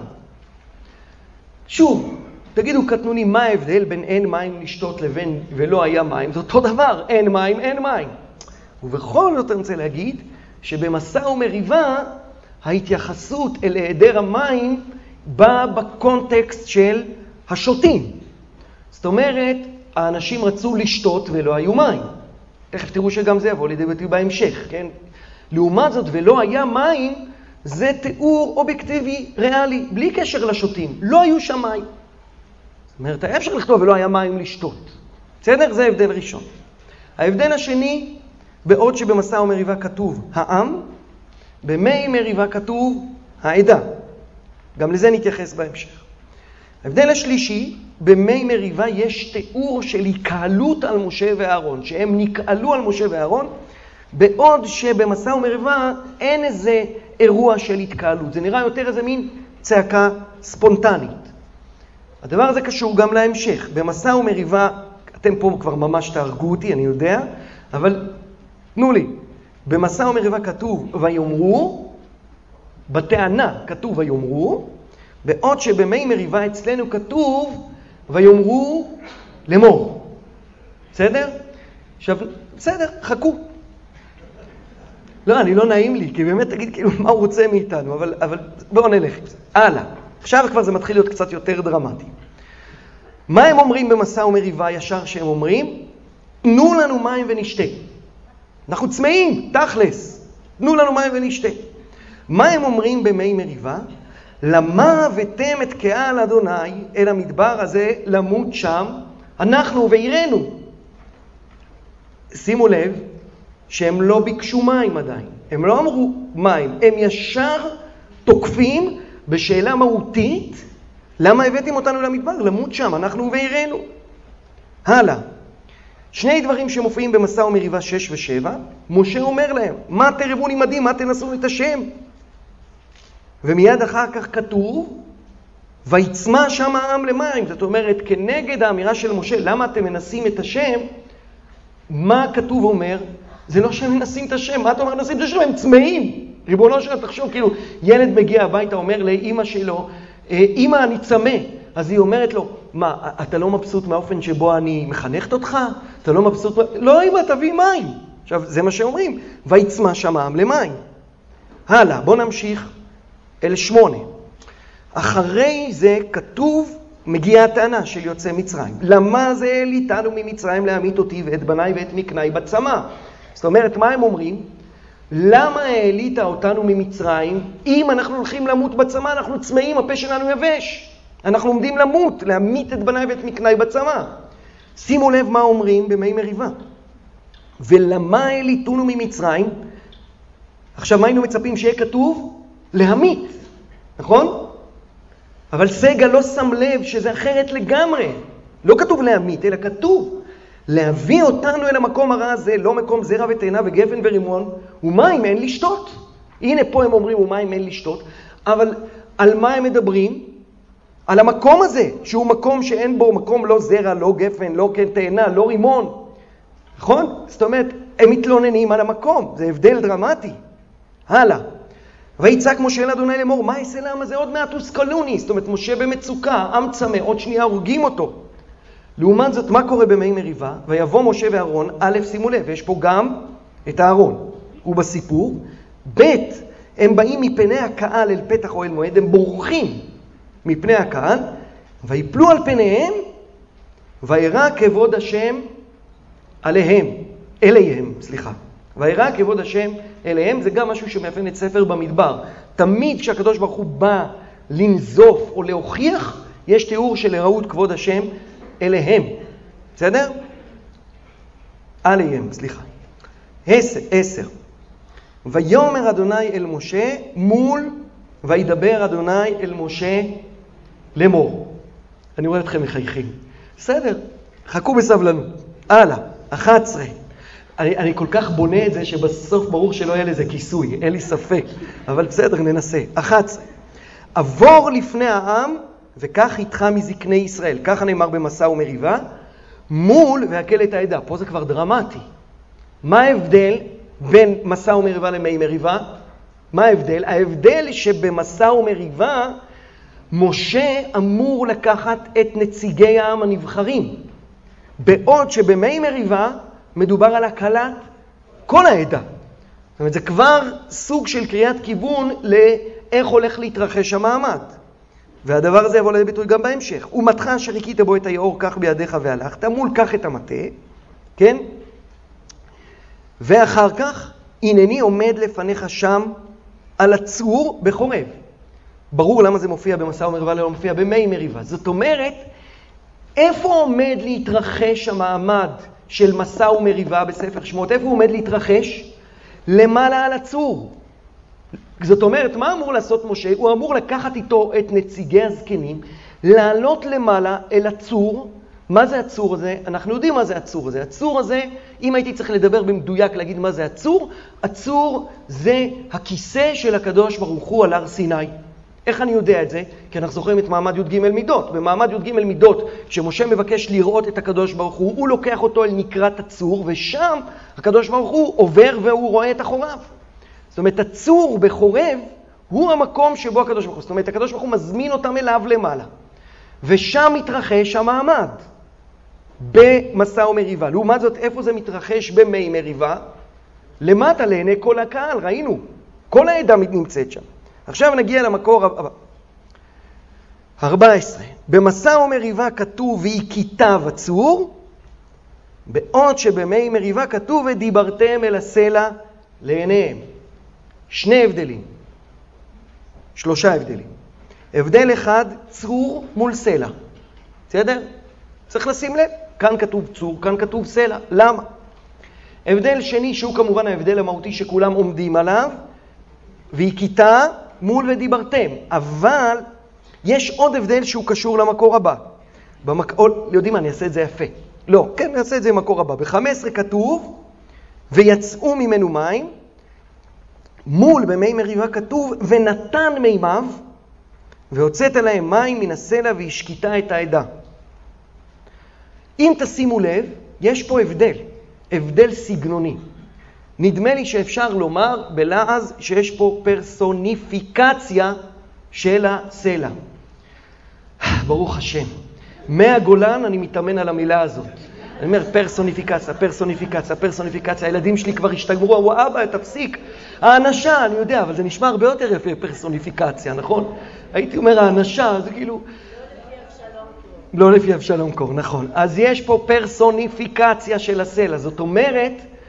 שוב, תגידו קטנונים, מה ההבדל בין אין מים לשתות לבין ולא היה מים? זה אותו דבר, אין מים, אין מים. ובכל זאת אני רוצה להגיד, שבמסע ומריבה, ההתייחסות אל היעדר המים באה בקונטקסט של השותים. זאת אומרת, האנשים רצו לשתות ולא היו מים. תכף תראו שגם זה יבוא לידי ביטוי בהמשך, כן? לעומת זאת, ולא היה מים, זה תיאור אובייקטיבי, ריאלי, בלי קשר לשותים. לא היו שם מים. זאת אומרת, היה אפשר לכתוב ולא היה מים לשתות. בסדר? זה ההבדל ראשון. ההבדל השני, בעוד שבמסע ומריבה כתוב העם, במי מריבה כתוב העדה. גם לזה נתייחס בהמשך. ההבדל השלישי, במי מריבה יש תיאור של התקהלות על משה ואהרון, שהם נקהלו על משה ואהרון, בעוד שבמסע ומריבה אין איזה אירוע של התקהלות. זה נראה יותר איזה מין צעקה ספונטנית. הדבר הזה קשור גם להמשך. במסע ומריבה, אתם פה כבר ממש תהרגו אותי, אני יודע, אבל תנו לי. במסע ומריבה כתוב ויאמרו, בטענה כתוב ויאמרו, בעוד שבמי מריבה אצלנו כתוב ויאמרו לאמור. בסדר? עכשיו, בסדר, חכו. לא, אני לא נעים לי, כי באמת תגיד כאילו מה הוא רוצה מאיתנו, אבל, אבל בואו נלך. הלאה. עכשיו כבר זה מתחיל להיות קצת יותר דרמטי. מה הם אומרים במסע ומריבה ישר שהם אומרים? תנו לנו מים ונשתה. אנחנו צמאים, תכלס. תנו לנו מים ונשתה. מה הם אומרים במי מריבה? למה הבאתם את קהל אדוני אל המדבר הזה למות שם, אנחנו ועירנו. שימו לב שהם לא ביקשו מים עדיין. הם לא אמרו מים. הם ישר תוקפים בשאלה מהותית, למה הבאתם אותנו למדבר? למות שם, אנחנו ועירנו. הלאה. שני דברים שמופיעים במסע ומריבה שש ושבע, משה אומר להם, מה תרבו נימדים, מה תנסו את השם? ומיד אחר כך כתוב, ויצמא שם העם למים. זאת אומרת, כנגד האמירה של משה, למה אתם מנסים את השם? מה כתוב אומר? זה לא שהם מנסים את השם. מה אתה אומר, מנסים את השם? הם צמאים. ריבונו שלנו, תחשוב, כאילו, ילד מגיע הביתה, אומר לאמא שלו, אמא, אני צמא. אז היא אומרת לו, מה, אתה לא מבסוט מהאופן שבו אני מחנכת אותך? אתה לא מבסוט? לא, אמא, תביא מים. עכשיו, זה מה שאומרים. ויצמא שם העם למים. הלאה, בוא נמשיך אל שמונה. אחרי זה כתוב, מגיעה הטענה של יוצא מצרים. למה זה העליתנו ממצרים להמית אותי ואת בניי ואת מקניי בצמא? זאת אומרת, מה הם אומרים? למה העלית אותנו ממצרים? אם אנחנו הולכים למות בצמא, אנחנו צמאים, הפה שלנו יבש. אנחנו עומדים למות, להמית את בניי ואת מקניי בצמא. שימו לב מה אומרים במי מריבה. ולמה העליתונו ממצרים? עכשיו, מה היינו מצפים שיהיה כתוב? להמית, נכון? אבל סגל לא שם לב שזה אחרת לגמרי. לא כתוב להמית, אלא כתוב להביא אותנו אל המקום הרע הזה, לא מקום זרע ותאנה וגפן ורימון, ומים אין לשתות. הנה פה הם אומרים ומים אין לשתות, אבל על מה הם מדברים? על המקום הזה, שהוא מקום שאין בו מקום לא זרע, לא גפן, לא תאנה, לא רימון. נכון? זאת אומרת, הם מתלוננים על המקום, זה הבדל דרמטי. הלאה. ויצעק משה אל אדוני לאמור, מה יעשה לעם הזה? עוד מעט הושכלוני. זאת אומרת, משה במצוקה, עם צמא, עוד שנייה הורגים אותו. לעומת זאת, מה קורה במי מריבה? ויבוא משה ואהרון, א', שימו לב, יש פה גם את האהרון, הוא בסיפור. ב', הם באים מפני הקהל אל פתח אוהל מועד, הם בורחים מפני הקהל, ויפלו על פניהם, וירא כבוד השם עליהם, אליהם, סליחה. וירא כבוד השם אליהם, זה גם משהו שמאפיין את ספר במדבר. תמיד כשהקדוש ברוך הוא בא לנזוף או להוכיח, יש תיאור של הראות כבוד השם אליהם. בסדר? עליהם, סליחה. עשר, עשר. ויאמר אדוני אל משה מול, וידבר אדוני אל משה לאמור. אני רואה אתכם מחייכים. בסדר, חכו בסבלנות. הלאה, אחת עשרה. אני, אני כל כך בונה את זה שבסוף ברור שלא יהיה לזה כיסוי, אין לי ספק. אבל בסדר, ננסה. אחת עשרה. עבור לפני העם, וכך איתך מזקני ישראל. ככה נאמר במסע ומריבה, מול והקל את העדה. פה זה כבר דרמטי. מה ההבדל בין מסע ומריבה למי מריבה? מה ההבדל? ההבדל שבמסע ומריבה, משה אמור לקחת את נציגי העם הנבחרים. בעוד שבמי מריבה, מדובר על הקלת כל העדה. זאת אומרת, זה כבר סוג של קריאת כיוון לאיך הולך להתרחש המעמד. והדבר הזה יבוא לידי ביטוי גם בהמשך. ומתך אשר הכית בו את היאור, קח בידיך והלכת, מול קח את המטה, כן? ואחר כך, הנני עומד לפניך שם על הצור בחורב. ברור למה זה מופיע במסע ומריבה, לא מופיע במי מריבה. זאת אומרת, איפה עומד להתרחש המעמד של מסע ומריבה בספר שמות? איפה הוא עומד להתרחש? למעלה על הצור. זאת אומרת, מה אמור לעשות משה? הוא אמור לקחת איתו את נציגי הזקנים, לעלות למעלה אל הצור. מה זה הצור הזה? אנחנו יודעים מה זה הצור הזה. הצור הזה, אם הייתי צריך לדבר במדויק להגיד מה זה הצור, הצור זה הכיסא של הקדוש ברוך הוא על הר סיני. איך אני יודע את זה? כי אנחנו זוכרים את מעמד י"ג מידות. במעמד י"ג מידות, כשמשה מבקש לראות את הקדוש ברוך הוא, הוא לוקח אותו אל נקרת הצור, ושם הקדוש ברוך הוא עובר והוא רואה את החורב. זאת אומרת, הצור בחורב הוא המקום שבו הקדוש ברוך הוא. זאת אומרת, הקדוש ברוך הוא מזמין אותם אליו למעלה. ושם מתרחש המעמד במסע ומריבה. לעומת זאת, איפה זה מתרחש במי מריבה? למטה לעיני כל הקהל, ראינו. כל העדה נמצאת שם. עכשיו נגיע למקור הבא. ארבע עשרה. במסע ומריבה כתוב והכיתה בצור, בעוד שבמי מריבה כתוב ודיברתם אל הסלע לעיניהם. שני הבדלים. שלושה הבדלים. הבדל אחד, צור מול סלע. בסדר? צריך לשים לב. כאן כתוב צור, כאן כתוב סלע. למה? הבדל שני, שהוא כמובן ההבדל המהותי שכולם עומדים עליו, והכיתה מול ודיברתם. אבל יש עוד הבדל שהוא קשור למקור הבא. במק... או, יודעים מה, אני אעשה את זה יפה. לא, כן, אני אעשה את זה במקור הבא. ב-חמש עשרה כתוב, ויצאו ממנו מים, מול במי מריבה כתוב, ונתן מימיו, והוצאת להם מים מן הסלע והשקיטה את העדה. אם תשימו לב, יש פה הבדל, הבדל סגנוני. נדמה לי שאפשר לומר בלעז שיש פה פרסוניפיקציה של הסלע. ברוך השם. מהגולן אני מתאמן על המילה הזאת. אני אומר פרסוניפיקציה, פרסוניפיקציה, פרסוניפיקציה. הילדים שלי כבר השתגרו, הוא אבא, תפסיק. האנשה, אני יודע, אבל זה נשמע הרבה יותר יפה פרסוניפיקציה, נכון? הייתי אומר האנשה, זה כאילו... לא לפי אבשלום קור, נכון. אז יש פה פרסוניפיקציה של הסלע. זאת אומרת,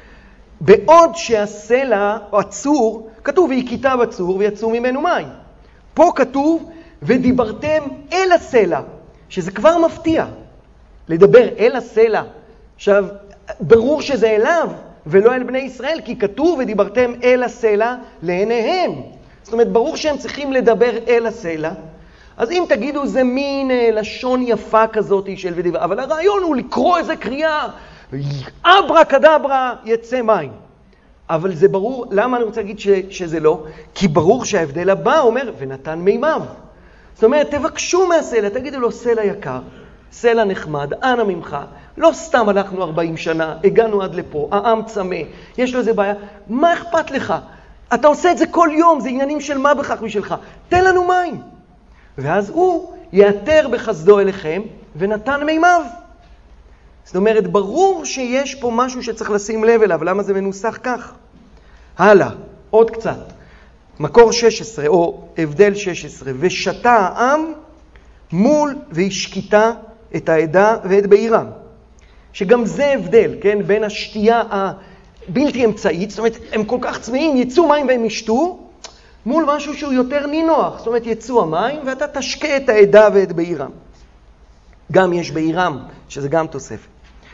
בעוד שהסלע, או הצור, כתוב והכיתה בצור ויצאו ממנו מים. פה כתוב ודיברתם אל הסלע, שזה כבר מפתיע. לדבר אל הסלע. עכשיו, ברור שזה אליו ולא אל בני ישראל, כי כתוב ודיברתם אל הסלע לעיניהם. זאת אומרת, ברור שהם צריכים לדבר אל הסלע. אז אם תגידו, זה מין לשון יפה כזאת של ודיבר, אבל הרעיון הוא לקרוא איזה קריאה, אברה כדברה יצא מים. אבל זה ברור, למה אני רוצה להגיד ש, שזה לא? כי ברור שההבדל הבא אומר, ונתן מימיו. זאת אומרת, תבקשו מהסלע, תגידו לו, סלע יקר, סלע נחמד, אנא ממך, לא סתם הלכנו ארבעים שנה, הגענו עד לפה, העם צמא, יש לו איזה בעיה, מה אכפת לך? אתה עושה את זה כל יום, זה עניינים של מה בכך משלך, תן לנו מים. ואז הוא יאתר בחסדו אליכם, ונתן מימיו. זאת אומרת, ברור שיש פה משהו שצריך לשים לב אליו, למה זה מנוסח כך? הלאה, עוד קצת. מקור שש עשרה, או הבדל שש עשרה, ושתה העם מול והשקיטה את העדה ואת בעירם. שגם זה הבדל, כן, בין השתייה הבלתי אמצעית, זאת אומרת, הם כל כך צמאים, יצאו מים והם ישתו, מול משהו שהוא יותר נינוח, זאת אומרת, יצאו המים ואתה תשקה את העדה ואת בעירם. גם יש בעירם, שזה גם תוספת.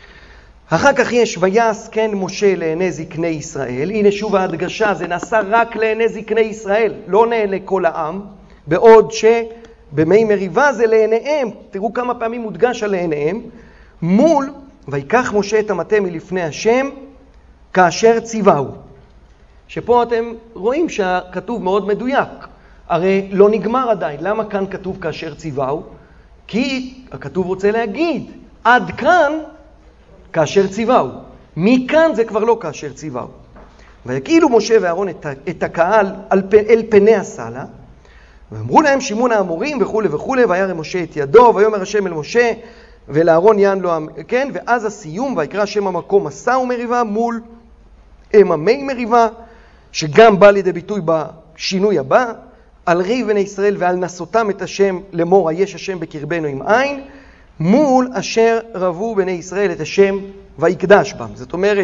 אחר כך יש ויעש כן משה לעיני זקני ישראל. הנה שוב ההדגשה, זה נעשה רק לעיני זקני ישראל, לא לעיני כל העם, בעוד שבמי מריבה זה לעיניהם, תראו כמה פעמים מודגש על לעיניהם, מול ויקח משה את המטה מלפני השם כאשר ציווהו. שפה אתם רואים שהכתוב מאוד מדויק, הרי לא נגמר עדיין. למה כאן כתוב כאשר ציווהו? כי הכתוב רוצה להגיד, עד כאן כאשר ציווהו. מכאן זה כבר לא כאשר ציווהו. ויקהילו משה ואהרון את, את הקהל על, אל פני הסלע, ואמרו להם שמעון האמורים וכו' וכו', וירא משה את ידו, ויאמר השם אל משה, ולאהרון יען לו, כן, ואז הסיום, ויקרא שם המקום מסע ומריבה מול אממי מריבה, שגם בא לידי ביטוי בשינוי הבא, על ריב בני ישראל ועל נסותם את השם לאמור היש השם בקרבנו עם עין, מול אשר רבו בני ישראל את השם ויקדש בם. זאת אומרת,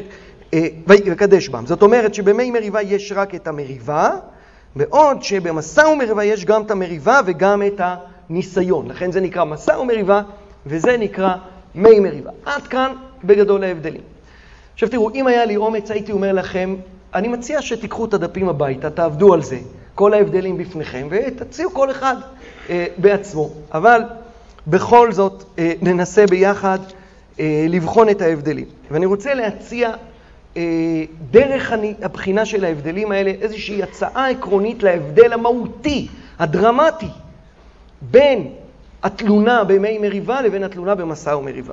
ויקדש בם. זאת אומרת שבמי מריבה יש רק את המריבה, בעוד שבמסע ומריבה יש גם את המריבה וגם את הניסיון. לכן זה נקרא מסע ומריבה וזה נקרא מי מריבה. עד כאן בגדול ההבדלים. עכשיו תראו, אם היה לי אומץ הייתי אומר לכם, אני מציע שתיקחו את הדפים הביתה, תעבדו על זה, כל ההבדלים בפניכם, ותציעו כל אחד אה, בעצמו. אבל בכל זאת אה, ננסה ביחד אה, לבחון את ההבדלים. ואני רוצה להציע אה, דרך הבחינה של ההבדלים האלה איזושהי הצעה עקרונית להבדל המהותי, הדרמטי, בין התלונה במי מריבה לבין התלונה במסע ומריבה.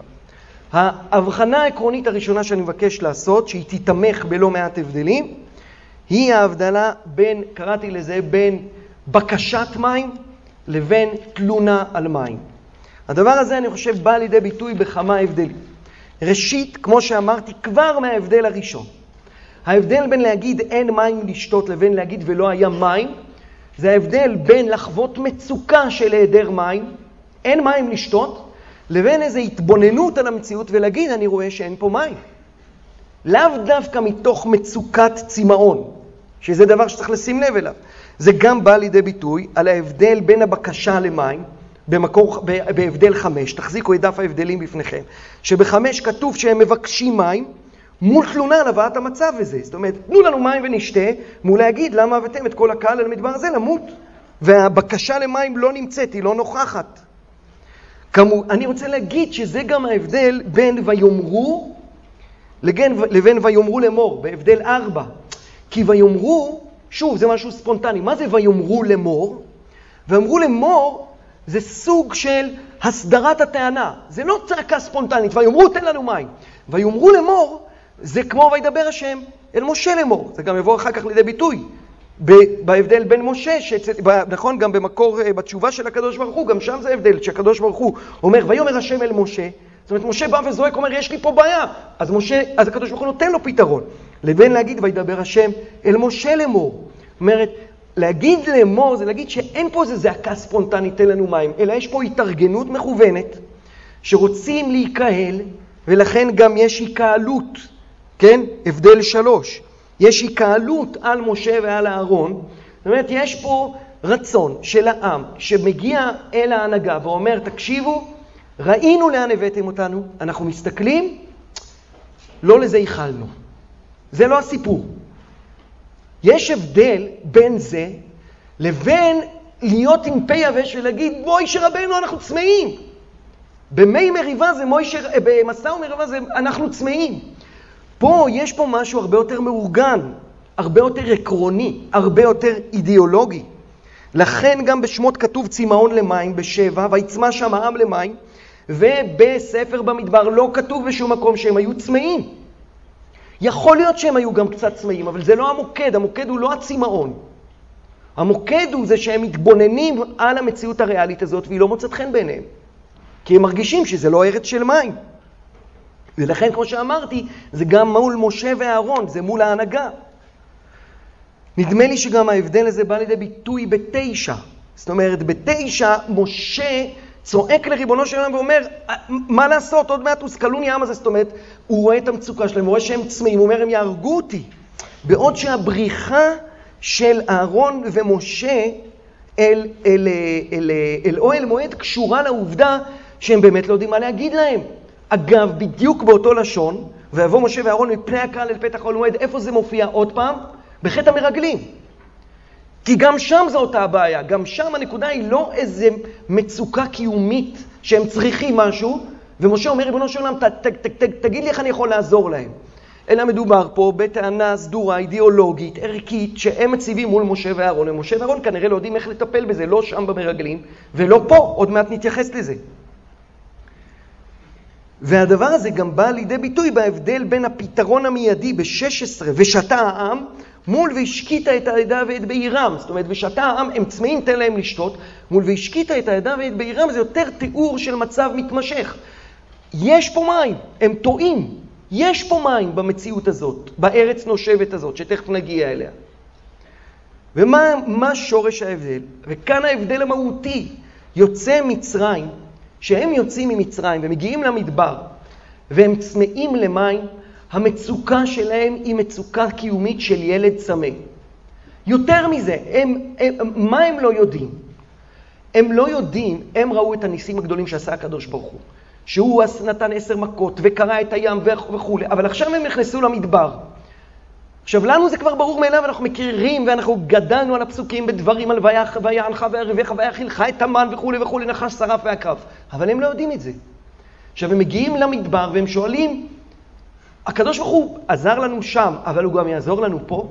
ההבחנה העקרונית הראשונה שאני מבקש לעשות, שהיא תתמך בלא מעט הבדלים, היא ההבדלה בין, קראתי לזה, בין בקשת מים לבין תלונה על מים. הדבר הזה אני חושב בא לידי ביטוי בכמה הבדלים. ראשית, כמו שאמרתי, כבר מההבדל הראשון. ההבדל בין להגיד אין מים לשתות לבין להגיד ולא היה מים, זה ההבדל בין לחוות מצוקה של היעדר מים, אין מים לשתות, לבין איזו התבוננות על המציאות ולהגיד אני רואה שאין פה מים. לאו דווקא מתוך מצוקת צמאון, שזה דבר שצריך לשים לב אליו. זה גם בא לידי ביטוי על ההבדל בין הבקשה למים, במקור, בהבדל חמש, תחזיקו את דף ההבדלים בפניכם, שבחמש כתוב שהם מבקשים מים, מול תלונה על הבאת המצב הזה. זאת אומרת, תנו לנו מים ונשתה, מול להגיד למה הבאתם את כל הקהל על המדבר הזה למות. והבקשה למים לא נמצאת, היא לא נוכחת. כמו, אני רוצה להגיד שזה גם ההבדל בין ויאמרו לבין, לבין ויאמרו לאמור, בהבדל ארבע. כי ויאמרו, שוב, זה משהו ספונטני. מה זה ויאמרו לאמור? ויאמרו לאמור זה סוג של הסדרת הטענה. זה לא צעקה ספונטנית. ויאמרו תן לנו מים. ויאמרו לאמור זה כמו וידבר השם אל משה לאמור. זה גם יבוא אחר כך לידי ביטוי. בהבדל בין משה, שצ... נכון, גם במקור, בתשובה של הקדוש ברוך הוא, גם שם זה הבדל, שהקדוש ברוך הוא אומר, ויאמר השם אל משה, זאת אומרת, משה בא וזועק, אומר, יש לי פה בעיה, אז משה, אז הקדוש ברוך הוא נותן לו פתרון, לבין להגיד, וידבר השם אל משה לאמור. זאת אומרת, להגיד לאמור, זה להגיד שאין פה איזה זעקה ספונטנית, תן לנו מים, אלא יש פה התארגנות מכוונת, שרוצים להיקהל, ולכן גם יש היקהלות, כן? הבדל שלוש. יש היקהלות על משה ועל הארון. זאת אומרת, יש פה רצון של העם שמגיע אל ההנהגה ואומר, תקשיבו, ראינו לאן הבאתם אותנו, אנחנו מסתכלים, לא לזה ייחלנו. זה לא הסיפור. יש הבדל בין זה לבין להיות עם פה יבש ולהגיד, מוישה רבנו, אנחנו צמאים. במי מריבה זה מוישה, במסע ומריבה זה אנחנו צמאים. פה יש פה משהו הרבה יותר מאורגן, הרבה יותר עקרוני, הרבה יותר אידיאולוגי. לכן גם בשמות כתוב צמאון למים בשבע, ויצמא שם העם למים, ובספר במדבר לא כתוב בשום מקום שהם היו צמאים. יכול להיות שהם היו גם קצת צמאים, אבל זה לא המוקד, המוקד הוא לא הצמאון. המוקד הוא זה שהם מתבוננים על המציאות הריאלית הזאת, והיא לא מוצאת חן בעיניהם. כי הם מרגישים שזה לא ארץ של מים. ולכן, כמו שאמרתי, זה גם מול משה ואהרון, זה מול ההנהגה. נדמה לי שגם ההבדל הזה בא לידי ביטוי בתשע. זאת אומרת, בתשע משה צועק לריבונו של עולם ואומר, מה לעשות? עוד מעט הוסקלוני העם הזה. זאת אומרת, הוא רואה את המצוקה שלהם, הוא רואה שהם צמאים, הוא אומר, הם יהרגו אותי. בעוד שהבריחה של אהרון ומשה אל, אל, אל, אל אוהל מועד קשורה לעובדה שהם באמת לא יודעים מה להגיד להם. אגב, בדיוק באותו לשון, ויבוא משה ואהרון מפני הקהל אל פתח אוהל מועד, איפה זה מופיע עוד פעם? בחטא המרגלים. כי גם שם זו אותה הבעיה, גם שם הנקודה היא לא איזה מצוקה קיומית שהם צריכים משהו, ומשה אומר, ריבונו של עולם, ת, ת, ת, ת, תגיד לי איך אני יכול לעזור להם. אלא מדובר פה בטענה סדורה, אידיאולוגית, ערכית, שהם מציבים מול משה ואהרון. ומשה ואהרון כנראה לא יודעים איך לטפל בזה, לא שם במרגלים, ולא פה, עוד מעט נתייחס לזה. והדבר הזה גם בא לידי ביטוי בהבדל בין הפתרון המיידי ב-שש עשרה ושתה העם, מול והשקית את העדה ואת בעירם. זאת אומרת, ושתה העם, הם צמאים, תן להם לשתות, מול והשקית את העדה ואת בעירם, זה יותר תיאור של מצב מתמשך. יש פה מים, הם טועים. יש פה מים במציאות הזאת, בארץ נושבת הזאת, שתכף נגיע אליה. ומה מה שורש ההבדל? וכאן ההבדל המהותי. יוצא מצרים, שהם יוצאים ממצרים ומגיעים למדבר, והם צמאים למים, המצוקה שלהם היא מצוקה קיומית של ילד צמא. יותר מזה, הם, הם, מה הם לא יודעים? הם לא יודעים, הם ראו את הניסים הגדולים שעשה הקדוש ברוך הוא. שהוא נתן עשר מכות וקרא את הים וכו', אבל עכשיו הם נכנסו למדבר. עכשיו לנו זה כבר ברור מאליו, אנחנו מכירים ואנחנו גדלנו על הפסוקים בדברים על ויענך וירבך ויאכילך את המן וכו' וכו', נחש שרף ועקרב. אבל הם לא יודעים את זה. עכשיו הם מגיעים למדבר והם שואלים, הקדוש ברוך הוא עזר לנו שם, אבל הוא גם יעזור לנו פה.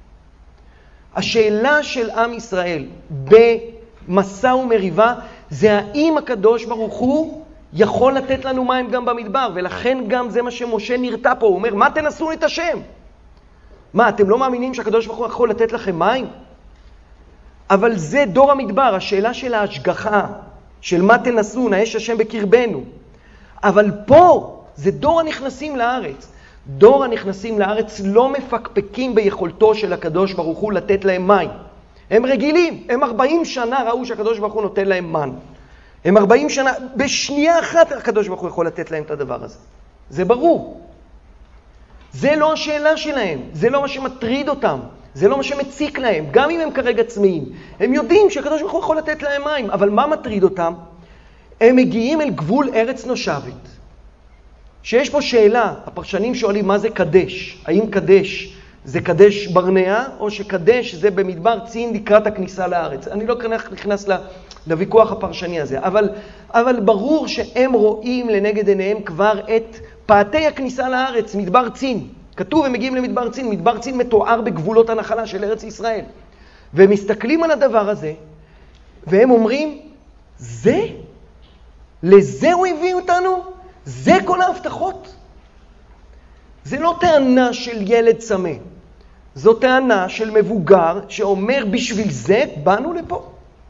השאלה של עם ישראל במסע ומריבה, זה האם הקדוש ברוך הוא יכול לתת לנו מים גם במדבר, ולכן גם זה מה שמשה נרתע פה, הוא אומר, מה תנסו את השם? מה, אתם לא מאמינים שהקדוש ברוך הוא יכול לתת לכם מים? אבל זה דור המדבר, השאלה של ההשגחה, של מה תנסו, נאש השם בקרבנו. אבל פה זה דור הנכנסים לארץ. דור הנכנסים לארץ לא מפקפקים ביכולתו של הקדוש ברוך הוא לתת להם מים. הם רגילים, הם ארבעים שנה ראו שהקדוש ברוך הוא נותן להם מן. הם ארבעים שנה, בשנייה אחת הקדוש ברוך הוא יכול לתת להם את הדבר הזה. זה ברור. זה לא השאלה שלהם, זה לא מה שמטריד אותם, זה לא מה שמציק להם, גם אם הם כרגע צמאים. הם יודעים שהקדוש ברוך הוא יכול לתת להם מים, אבל מה מטריד אותם? הם מגיעים אל גבול ארץ נושבת. שיש פה שאלה, הפרשנים שואלים מה זה קדש? האם קדש זה קדש ברנע, או שקדש זה במדבר צין לקראת הכניסה לארץ? אני לא נכנס לוויכוח הפרשני הזה, אבל, אבל ברור שהם רואים לנגד עיניהם כבר את פעתי הכניסה לארץ, מדבר צין. כתוב, הם מגיעים למדבר צין, מדבר צין מתואר בגבולות הנחלה של ארץ ישראל. והם מסתכלים על הדבר הזה, והם אומרים, זה? לזה הוא הביא אותנו? זה כל ההבטחות? זה לא טענה של ילד צמא. זו טענה של מבוגר שאומר, בשביל זה באנו לפה.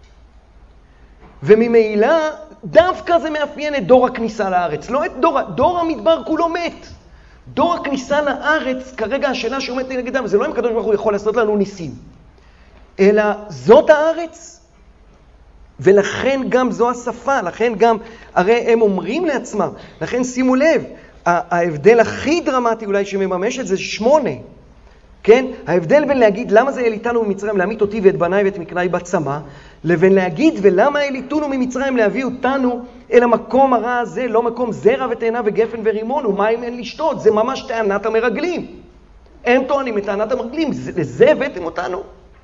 וממילא, דווקא זה מאפיין את דור הכניסה לארץ. לא את דור, דור המדבר כולו מת. דור הכניסה לארץ, כרגע השאלה שעומדת נגדם, זה לא אם הקדוש ברוך הוא יכול לעשות לנו ניסים. אלא זאת הארץ. ולכן גם זו השפה, לכן גם, הרי הם אומרים לעצמם, לכן שימו לב, ההבדל הכי דרמטי אולי שמממש את זה שמונה. כן? ההבדל בין להגיד למה זה העליתנו ממצרים להמית אותי ואת בניי ואת מקנאי בצמא, לבין להגיד ולמה העליתונו ממצרים להביא אותנו אל המקום הרע הזה, לא מקום זרע ותאנה וגפן ורימון, ומים אין לשתות, זה ממש טענת המרגלים. הם טוענים את טענת המרגלים, לזה הבאתם אותנו.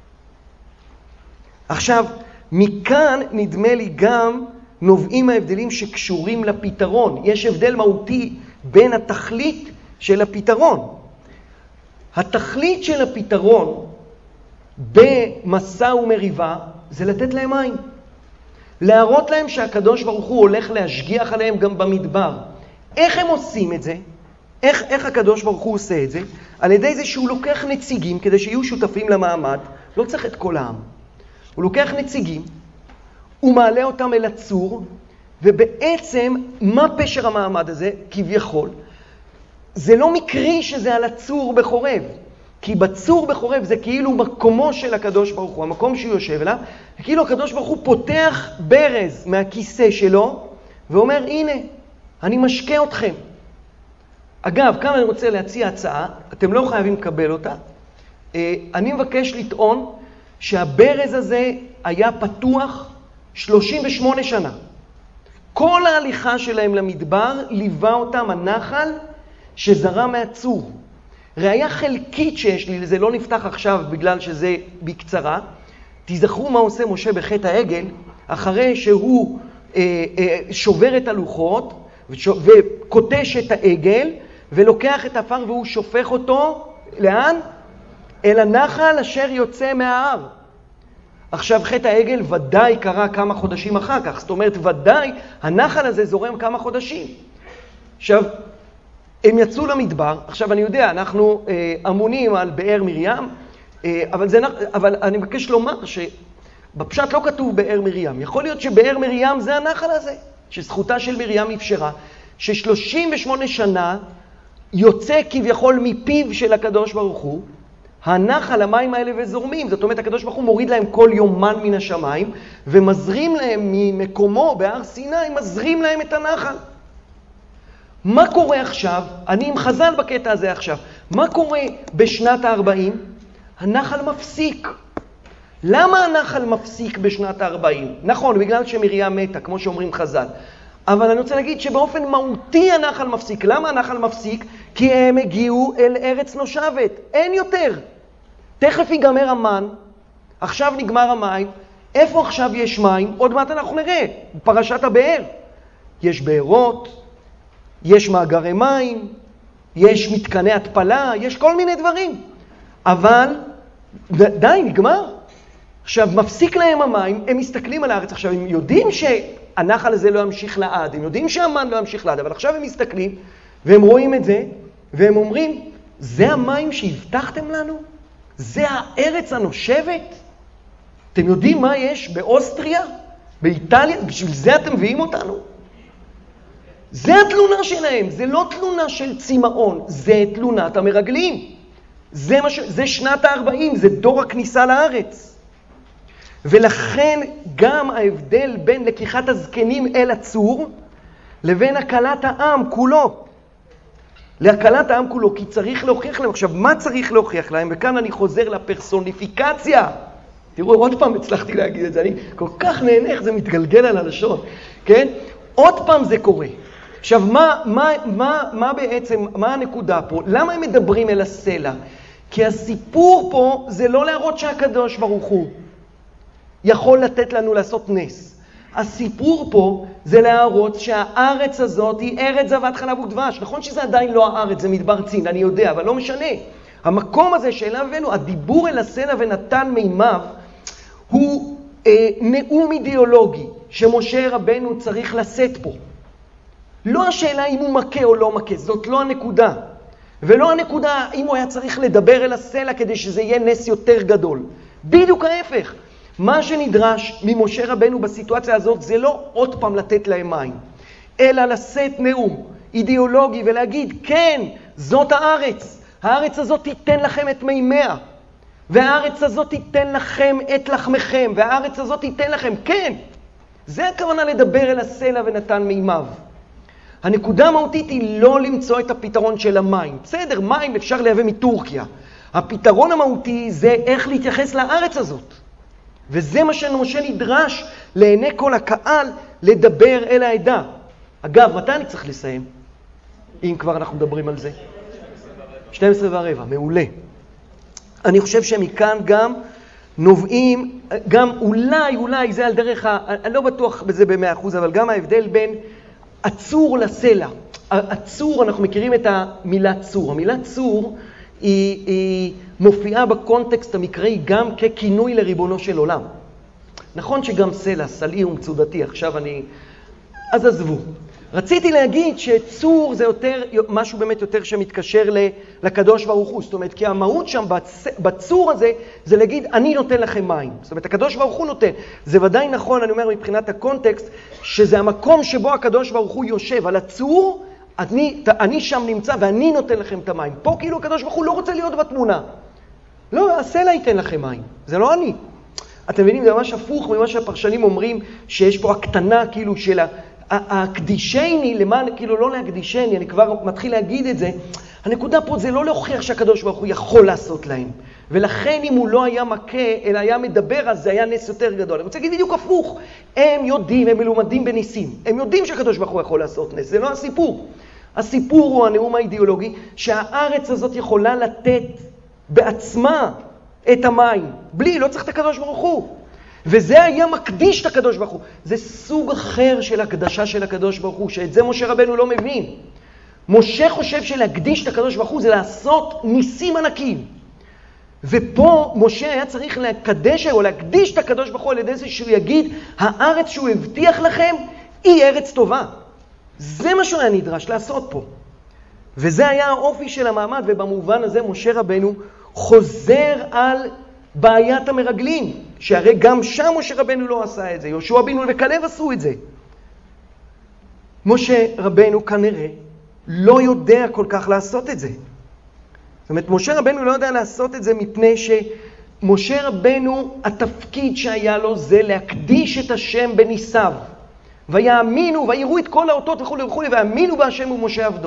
עכשיו, מכאן נדמה לי גם נובעים ההבדלים שקשורים לפתרון. יש הבדל מהותי בין התכלית של הפתרון. התכלית של הפתרון במסע ומריבה זה לתת להם מים. להראות להם שהקדוש ברוך הוא הולך להשגיח עליהם גם במדבר. איך הם עושים את זה? איך, איך הקדוש ברוך הוא עושה את זה? על ידי זה שהוא לוקח נציגים כדי שיהיו שותפים למעמד. לא צריך את כל העם. הוא לוקח נציגים, הוא מעלה אותם אל הצור, ובעצם מה פשר המעמד הזה? כביכול. זה לא מקרי שזה על הצור בחורב, כי בצור בחורב זה כאילו מקומו של הקדוש ברוך הוא, המקום שהוא יושב אליו, כאילו הקדוש ברוך הוא פותח ברז מהכיסא שלו, ואומר, הנה, אני משקה אתכם. אגב, כאן אני רוצה להציע הצעה, אתם לא חייבים לקבל אותה. אני מבקש לטעון שהברז הזה היה פתוח שלושים ושמונה שנה. כל ההליכה שלהם למדבר ליווה אותם הנחל שזרם מהצור. ראיה חלקית שיש לי, זה לא נפתח עכשיו בגלל שזה בקצרה. תזכרו מה עושה משה בחטא העגל, אחרי שהוא אה, אה, שובר את הלוחות וקוטש את העגל, ולוקח את הפר והוא שופך אותו, לאן? אל הנחל אשר יוצא מההר. עכשיו חטא העגל ודאי קרה כמה חודשים אחר כך, זאת אומרת ודאי הנחל הזה זורם כמה חודשים. עכשיו, הם יצאו למדבר, עכשיו אני יודע, אנחנו אה, אמונים על באר מרים, אה, אבל, זה, אבל אני מבקש לומר שבפשט לא כתוב באר מרים. יכול להיות שבאר מרים זה הנחל הזה, שזכותה של מרים אפשרה, ש-שלושים ושמונה שנה יוצא כביכול מפיו של הקדוש ברוך הוא, הנחל, המים האלה וזורמים. זאת אומרת, הקדוש ברוך הוא מוריד להם כל יום מן מן השמיים, ומזרים להם ממקומו בהר סיני, מזרים להם את הנחל. מה קורה עכשיו? אני עם חז"ל בקטע הזה עכשיו. מה קורה בשנת ה-ארבעים? הנחל מפסיק. למה הנחל מפסיק בשנת ה-ארבעים? נכון, בגלל שמרים מתה, כמו שאומרים חז"ל. אבל אני רוצה להגיד שבאופן מהותי הנחל מפסיק. למה הנחל מפסיק? כי הם הגיעו אל ארץ נושבת. אין יותר. תכף ייגמר המן, עכשיו נגמר המים. איפה עכשיו יש מים? עוד מעט אנחנו נראה. פרשת הבאר. יש בארות, יש מאגרי מים, יש מתקני התפלה, יש כל מיני דברים. אבל די, נגמר. עכשיו, מפסיק להם המים, הם מסתכלים על הארץ. עכשיו, הם יודעים שהנחל הזה לא ימשיך לעד, הם יודעים שהמן לא ימשיך לעד, אבל עכשיו הם מסתכלים, והם רואים את זה, והם אומרים, זה המים שהבטחתם לנו? זה הארץ הנושבת? אתם יודעים מה יש באוסטריה? באיטליה? בשביל זה אתם מביאים אותנו? זה התלונה שלהם, זה לא תלונה של צמאון, זה תלונת המרגלים. זה, מש... זה שנת ה-ארבעים, זה דור הכניסה לארץ. ולכן גם ההבדל בין לקיחת הזקנים אל הצור, לבין הקלת העם כולו. להקלת העם כולו, כי צריך להוכיח להם. עכשיו, מה צריך להוכיח להם? וכאן אני חוזר לפרסוניפיקציה. תראו, עוד פעם הצלחתי להגיד את זה, אני כל כך נהנה איך זה מתגלגל על הלשון, כן? עוד פעם זה קורה. עכשיו, מה, מה, מה, מה בעצם, מה הנקודה פה? למה הם מדברים אל הסלע? כי הסיפור פה זה לא להראות שהקדוש ברוך הוא יכול לתת לנו לעשות נס. הסיפור פה זה להראות שהארץ הזאת היא ארץ זבת חלב ודבש. נכון שזה עדיין לא הארץ, זה מדבר צין, אני יודע, אבל לא משנה. המקום הזה שאליו הבאנו, הדיבור אל הסלע ונתן מימיו, הוא אה, נאום אידיאולוגי שמשה רבנו צריך לשאת פה. לא השאלה אם הוא מכה או לא מכה, זאת לא הנקודה. ולא הנקודה אם הוא היה צריך לדבר אל הסלע כדי שזה יהיה נס יותר גדול. בדיוק ההפך. מה שנדרש ממשה רבנו בסיטואציה הזאת זה לא עוד פעם לתת להם מים, אלא לשאת נאום אידיאולוגי ולהגיד, כן, זאת הארץ. הארץ הזאת תיתן לכם את מימיה, והארץ הזאת תיתן לכם את לחמכם, והארץ הזאת תיתן לכם, כן. זה הכוונה לדבר אל הסלע ונתן מימיו. הנקודה המהותית היא לא למצוא את הפתרון של המים. בסדר, מים אפשר לייבא מטורקיה. הפתרון המהותי זה איך להתייחס לארץ הזאת. וזה מה שמשה נדרש לעיני כל הקהל לדבר אל העדה. אגב, מתי אני צריך לסיים? אם כבר אנחנו מדברים על זה. שתים עשרה ורבע, מעולה. אני חושב שמכאן גם נובעים, גם אולי, אולי זה על דרך, ה, אני לא בטוח בזה במאה אחוז, אבל גם ההבדל בין הצור לסלע. הצור, אנחנו מכירים את המילה צור. המילה צור היא, היא מופיעה בקונטקסט המקראי גם ככינוי לריבונו של עולם. נכון שגם סלע, סלעי ומצודתי, עכשיו אני... אז עזבו. רציתי להגיד שצור זה יותר, משהו באמת יותר שמתקשר לקדוש ברוך הוא. זאת אומרת, כי המהות שם בצור הזה זה להגיד, אני נותן לכם מים. זאת אומרת, הקדוש ברוך הוא נותן. זה ודאי נכון, אני אומר מבחינת הקונטקסט, שזה המקום שבו הקדוש ברוך הוא יושב על הצור, אני, אני שם נמצא ואני נותן לכם את המים. פה כאילו הקדוש ברוך הוא לא רוצה להיות בתמונה. לא, הסלע ייתן לכם מים. זה לא אני. אתם מבינים, זה ממש הפוך ממה שהפרשנים אומרים, שיש פה הקטנה כאילו של ה... הקדישני, למען, כאילו לא להקדישני, אני כבר מתחיל להגיד את זה, הנקודה פה זה לא להוכיח שהקדוש ברוך הוא יכול לעשות להם. ולכן אם הוא לא היה מכה, אלא היה מדבר, אז זה היה נס יותר גדול. אני רוצה להגיד בדיוק הפוך. הם יודעים, הם מלומדים בניסים. הם יודעים שהקדוש ברוך הוא יכול לעשות נס. זה לא הסיפור. הסיפור הוא הנאום האידיאולוגי, שהארץ הזאת יכולה לתת בעצמה את המים. בלי, לא צריך את הקדוש ברוך הוא. וזה היה מקדיש את הקדוש ברוך הוא. זה סוג אחר של הקדשה של הקדוש ברוך הוא, שאת זה משה רבנו לא מבין. משה חושב שלהקדיש את הקדוש ברוך הוא זה לעשות ניסים ענקים. ופה משה היה צריך לקדש או להקדיש את הקדוש ברוך הוא על ידי זה שהוא יגיד, הארץ שהוא הבטיח לכם היא ארץ טובה. זה מה שהוא היה נדרש לעשות פה. וזה היה האופי של המעמד, ובמובן הזה משה רבנו חוזר על בעיית המרגלים, שהרי גם שם משה רבנו לא עשה את זה, יהושע בן נון וכלב עשו את זה. משה רבנו כנראה לא יודע כל כך לעשות את זה. אומרת, משה רבנו לא יודע לעשות את זה מפני שמשה רבנו, התפקיד שהיה לו זה להקדיש את השם בניסיו. ויאמינו, ויראו את כל האותות וכו' וכו', ויאמינו בהשם ומשה עבדו.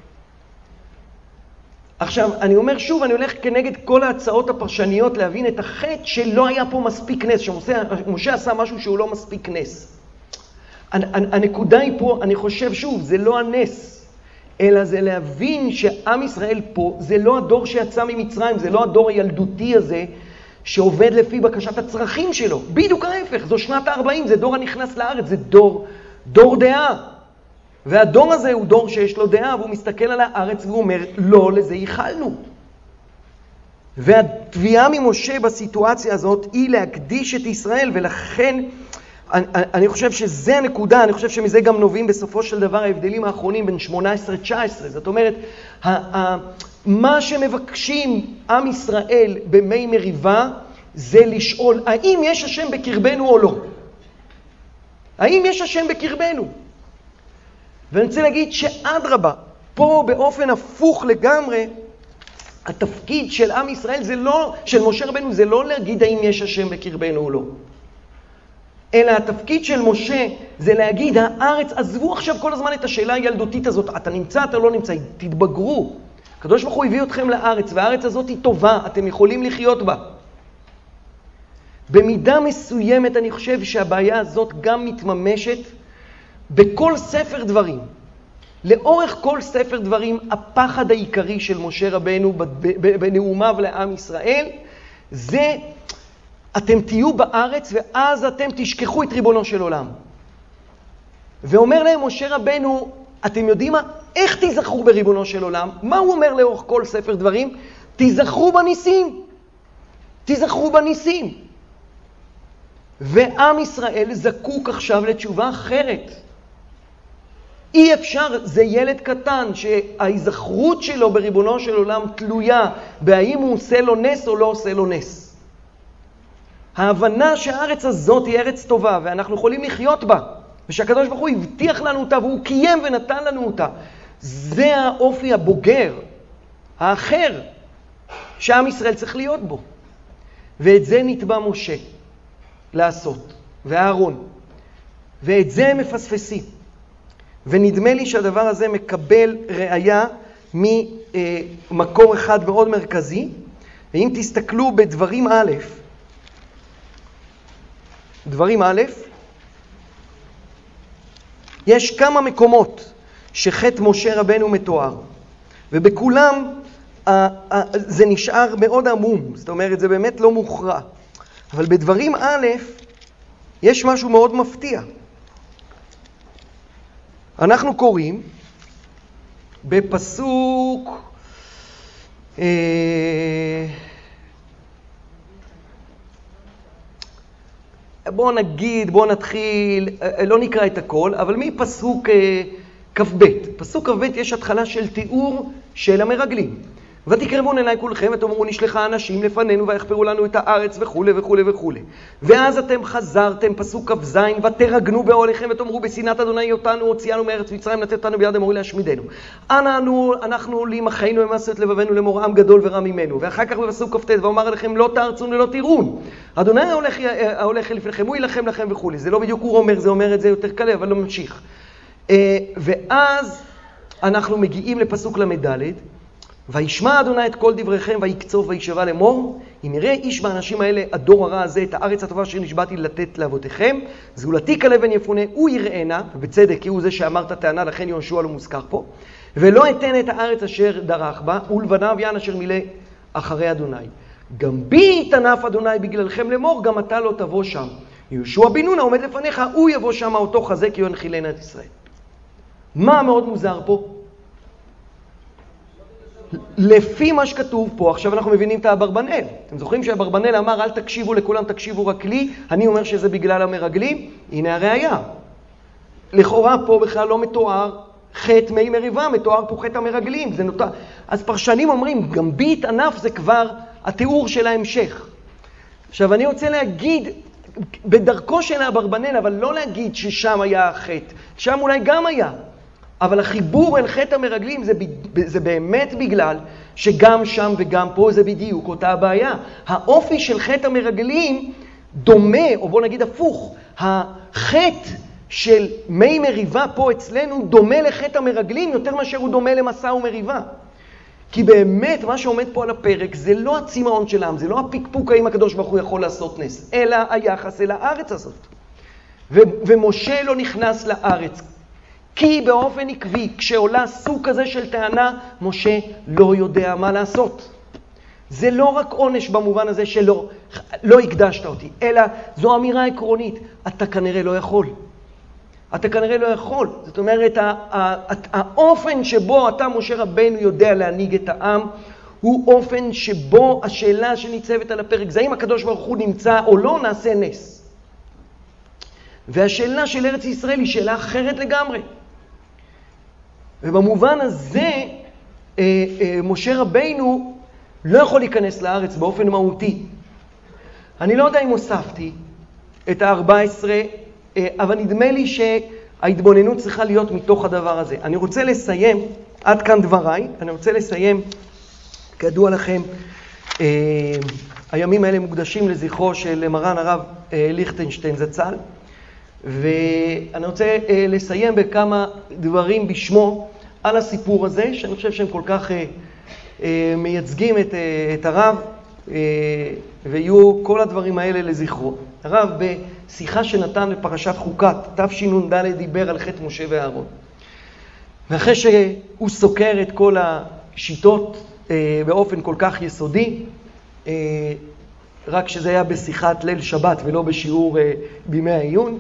עכשיו, אני אומר שוב, אני הולך כנגד כל ההצעות הפרשניות להבין את החטא שלא היה פה מספיק נס, שמשה עשה משהו שהוא לא מספיק נס. הנקודה היא פה, אני חושב שוב, זה לא הנס, אלא זה להבין שעם ישראל פה, זה לא הדור שיצא ממצרים, זה לא הדור הילדותי הזה, שעובד לפי בקשת הצרכים שלו. בדיוק ההפך, זו שנת ה-ארבעים, זה דור הנכנס לארץ, זה דור, דור דעה. והדור הזה הוא דור שיש לו דעה, והוא מסתכל על הארץ והוא אומר, לא, לזה ייחלנו. והתביעה ממשה בסיטואציה הזאת היא להקדיש את ישראל, ולכן אני, אני חושב שזה הנקודה, אני חושב שמזה גם נובעים בסופו של דבר ההבדלים האחרונים בין שמונה עשרה תשע עשרה. זאת אומרת, ה, ה, מה שמבקשים עם ישראל במי מריבה, זה לשאול, האם יש השם בקרבנו או לא? האם יש השם בקרבנו? ואני רוצה להגיד שאדרבה, פה באופן הפוך לגמרי, התפקיד של עם ישראל זה לא, של משה רבנו זה לא להגיד האם יש השם בקרבנו או לא. אלא התפקיד של משה זה להגיד, הארץ, עזבו עכשיו כל הזמן את השאלה הילדותית הזאת, אתה נמצא, אתה לא נמצא, תתבגרו. הקדוש ברוך הוא הביא אתכם לארץ, והארץ הזאת היא טובה, אתם יכולים לחיות בה. במידה מסוימת אני חושב שהבעיה הזאת גם מתממשת בכל ספר דברים. לאורך כל ספר דברים, הפחד העיקרי של משה רבנו בנאומיו לעם ישראל, זה אתם תהיו בארץ ואז אתם תשכחו את ריבונו של עולם. ואומר להם משה רבנו, אתם יודעים מה? איך תיזכרו בריבונו של עולם? מה הוא אומר לאורך כל ספר דברים? תיזכרו בניסים. תיזכרו בניסים. ועם ישראל זקוק עכשיו לתשובה אחרת. אי אפשר, זה ילד קטן שההיזכרות שלו בריבונו של עולם תלויה בהאם הוא עושה לו נס או לא עושה לו נס. ההבנה שהארץ הזאת היא ארץ טובה ואנחנו יכולים לחיות בה, ושהקדוש ברוך הוא הבטיח לנו אותה והוא קיים ונתן לנו אותה, זה האופי הבוגר, האחר, שעם ישראל צריך להיות בו. ואת זה נתבע משה לעשות, ואהרון. ואת זה הם מפספסים. ונדמה לי שהדבר הזה מקבל ראיה ממקור אחד מאוד מרכזי. ואם תסתכלו בדברים א', דברים א', יש כמה מקומות שחטא משה רבנו מתואר. ובכולם זה נשאר מאוד עמום. זאת אומרת, זה באמת לא מוכרע. אבל בדברים א', יש משהו מאוד מפתיע. אנחנו קוראים בפסוק אה, בואו נגיד, בואו נתחיל, לא נקרא את הכל, אבל מפסוק אה, כ"ב. פסוק כ"ב יש התחלה של תיאור של המרגלים. ותקרבון אליי כולכם ותאמרו נשלחה אנשים לפנינו ויחפרו לנו את הארץ וכו' וכו' וכו'. ואז אתם חזרתם, פסוק כ"ז, ותרגנו באוהליכם ותאמרו בשנאת אדוני אותנו הוציאנו מארץ מצרים לתת אותנו ביד אמורי להשמידנו. אנה אנו, אנחנו לימחינו ומעשו את לבבנו לאמור עם גדול ורע ממנו. ואחר כך בפסוק כ"ט ואומר עליכם לא תארצון ולא תיראון. אדוני ההולך, ההולך לפניכם הוא ילחם לכם וכו'. זה לא בדיוק הוא אומר, זה אומר את זה יותר קלה, אבל לא ממשיך. ואז אנחנו מגיעים לפסוק למד' וישמע אדוני את כל דבריכם ויקצוף וישבע לאמור, אם יראה איש באנשים האלה, הדור הרע הזה, את הארץ הטובה אשר נשבעתי לתת לאבותיכם, זולתי כלבן יפונה, הוא יראנה, ובצדק כי הוא זה שאמר את הטענה, לכן יהושע לא מוזכר פה, ולא אתן את הארץ אשר דרך בה, ולבניו יען אשר מילא אחרי אדוני. גם בי יתענף אדוני בגללכם לאמור, גם אתה לא תבוא שם. יהושע בן נון העומד לפניך, הוא יבוא שם אותו חזק כי הוא ינחילנה את ישראל. מה מאוד מוזר פה? לפי מה שכתוב פה, עכשיו אנחנו מבינים את האברבנאל. אתם זוכרים שהאברבנאל אמר, אל תקשיבו לכולם, תקשיבו רק לי, אני אומר שזה בגלל המרגלים, הנה הראיה. לכאורה פה בכלל לא מתואר חטא מי מריבה, מתואר פה חטא המרגלים. זה נותר. אז פרשנים אומרים, גם בית ענף זה כבר התיאור של ההמשך. עכשיו אני רוצה להגיד, בדרכו של האברבנאל, אבל לא להגיד ששם היה החטא. שם אולי גם היה. אבל החיבור אל חטא המרגלים זה, זה באמת בגלל שגם שם וגם פה זה בדיוק אותה הבעיה. האופי של חטא המרגלים דומה, או בוא נגיד הפוך, החטא של מי מריבה פה אצלנו דומה לחטא המרגלים יותר מאשר הוא דומה למסע ומריבה. כי באמת מה שעומד פה על הפרק זה לא הצמאון של העם, זה לא הפיקפוק האם הקדוש ברוך הוא יכול לעשות נס, אלא היחס אל הארץ הזאת. ו- ומשה לא נכנס לארץ, כי באופן עקבי, כשעולה סוג כזה של טענה, משה לא יודע מה לעשות. זה לא רק עונש במובן הזה שלא לא הקדשת אותי, אלא זו אמירה עקרונית, אתה כנראה לא יכול. אתה כנראה לא יכול. זאת אומרת, האופן שבו אתה, משה רבנו, יודע להנהיג את העם, הוא אופן שבו השאלה שניצבת על הפרק, זה האם הקדוש ברוך הוא נמצא או לא, נעשה נס. והשאלה של ארץ ישראל היא שאלה אחרת לגמרי. ובמובן הזה, משה רבנו לא יכול להיכנס לארץ באופן מהותי. אני לא יודע אם הוספתי את ה-ארבע עשרה, אבל נדמה לי שההתבוננות צריכה להיות מתוך הדבר הזה. אני רוצה לסיים, עד כאן דבריי, אני רוצה לסיים, כידוע לכם, הימים האלה מוקדשים לזכרו של מרן הרב ליכטנשטיין זצ"ל, ואני רוצה לסיים בכמה דברים בשמו על הסיפור הזה, שאני חושב שהם כל כך מייצגים את, את הרב, ויהיו כל הדברים האלה לזכרו. הרב בשיחה שנתן לפרשת חוקת, תשנ"ד, דיבר על חטא משה ואהרון. ואחרי שהוא סוקר את כל השיטות באופן כל כך יסודי, רק שזה היה בשיחת ליל שבת ולא בשיעור בימי העיון,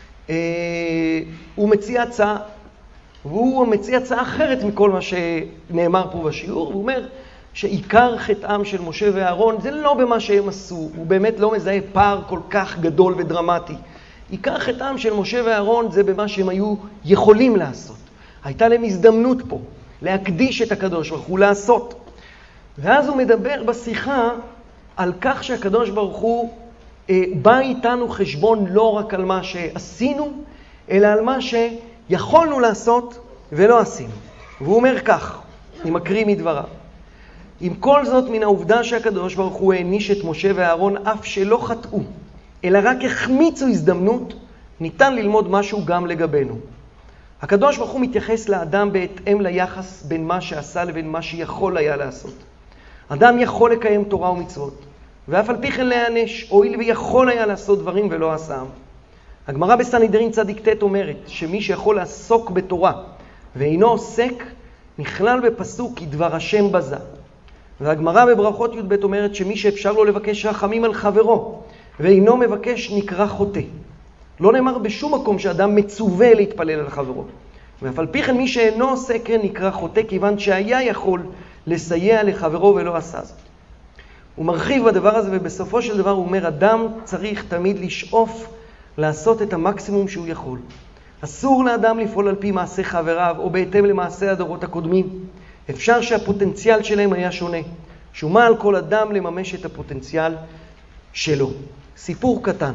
הוא מציע הצעה, והוא מציע הצעה אחרת מכל מה שנאמר פה בשיעור, והוא אומר שעיקר חטאם של משה ואהרון זה לא במה שהם עשו, הוא באמת לא מזהה פער כל כך גדול ודרמטי. עיקר חטאם של משה ואהרון זה במה שהם היו יכולים לעשות. הייתה להם הזדמנות פה להקדיש את הקדוש ברוך הוא לעשות. ואז הוא מדבר בשיחה על כך שהקדוש ברוך הוא אה, בא איתנו חשבון לא רק על מה שעשינו, אלא על מה שיכולנו לעשות ולא עשינו. והוא אומר כך, אני מקריא מדבריו. עם כל זאת, מן העובדה שהקדוש ברוך הוא העניש את משה ואהרון אף שלא חטאו, אלא רק החמיצו הזדמנות, ניתן ללמוד משהו גם לגבינו. הקדוש ברוך הוא מתייחס לאדם בהתאם ליחס בין מה שעשה לבין מה שיכול היה לעשות. אדם יכול לקיים תורה ומצוות, ואף על פי כן להיענש, הואיל ויכול היה לעשות דברים ולא עשם. הגמרא בסנהדרין צדיק ט' אומרת שמי שיכול לעסוק בתורה ואינו עוסק, נכלל בפסוק כי דבר השם בזה. והגמרא בברכות י"ב אומרת שמי שאפשר לו לבקש רחמים על חברו ואינו מבקש נקרא חוטא. לא נאמר בשום מקום שאדם מצווה להתפלל על חברו. ואף על פי כן מי שאינו עושה כן נקרא חוטא, כיוון שהיה יכול לסייע לחברו ולא עשה זאת. הוא מרחיב בדבר הזה, ובסופו של דבר הוא אומר, אדם צריך תמיד לשאוף לעשות את המקסימום שהוא יכול. אסור לאדם לפעול על פי מעשה חבריו או בהתאם למעשה הדורות הקודמים. אפשר שהפוטנציאל שלהם היה שונה. שומה על כל אדם לממש את הפוטנציאל שלו. סיפור קטן.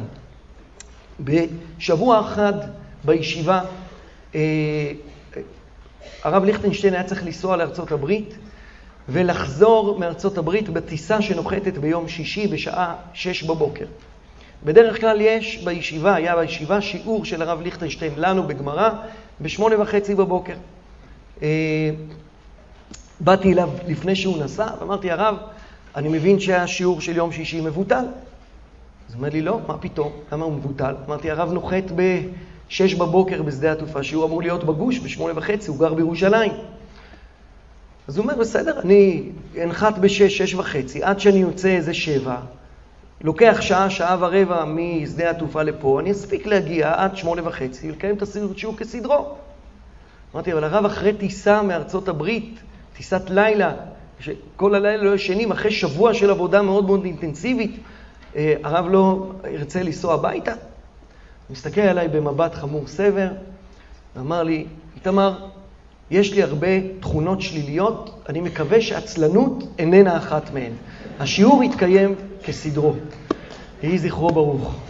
בשבוע אחד בישיבה, אה, הרב ליכטנשטיין היה צריך לנסוע לארצות הברית, ולחזור מארצות הברית בטיסה שנוחתת ביום שישי בשעה שש בבוקר. בדרך כלל יש בישיבה, היה בישיבה שיעור של הרב ליכטנשטיין לנו בגמרא בשמונה וחצי בבוקר. אה, באתי אליו לפני שהוא נסע, ואמרתי, הרב, אני מבין שהשיעור של יום שישי מבוטל. אז הוא אומר לי, לא, מה פתאום? למה הוא מבוטל? אמרתי, הרב נוחת בשש בבוקר בשדה התעופה, שהוא אמור להיות בגוש בשמונה וחצי, הוא גר בירושלים. אז הוא אומר, בסדר, אני אנחת בשש, שש וחצי, עד שאני יוצא איזה שבע, לוקח שעה, שעה ורבע משדה התעופה לפה, אני אספיק להגיע עד שמונה וחצי, ולקיים את השיעור כסדרו. אמרתי, אבל הרב אחרי טיסה מארצות הברית, טיסת לילה, שכל הלילה לא ישנים, אחרי שבוע של עבודה מאוד מאוד אינטנסיבית, הרב לא ירצה לנסוע הביתה. הוא מסתכל עליי במבט חמור סבר, ואמר לי, איתמר, יש לי הרבה תכונות שליליות, אני מקווה שעצלנות איננה אחת מהן. השיעור יתקיים כסדרו. יהי זכרו ברוך.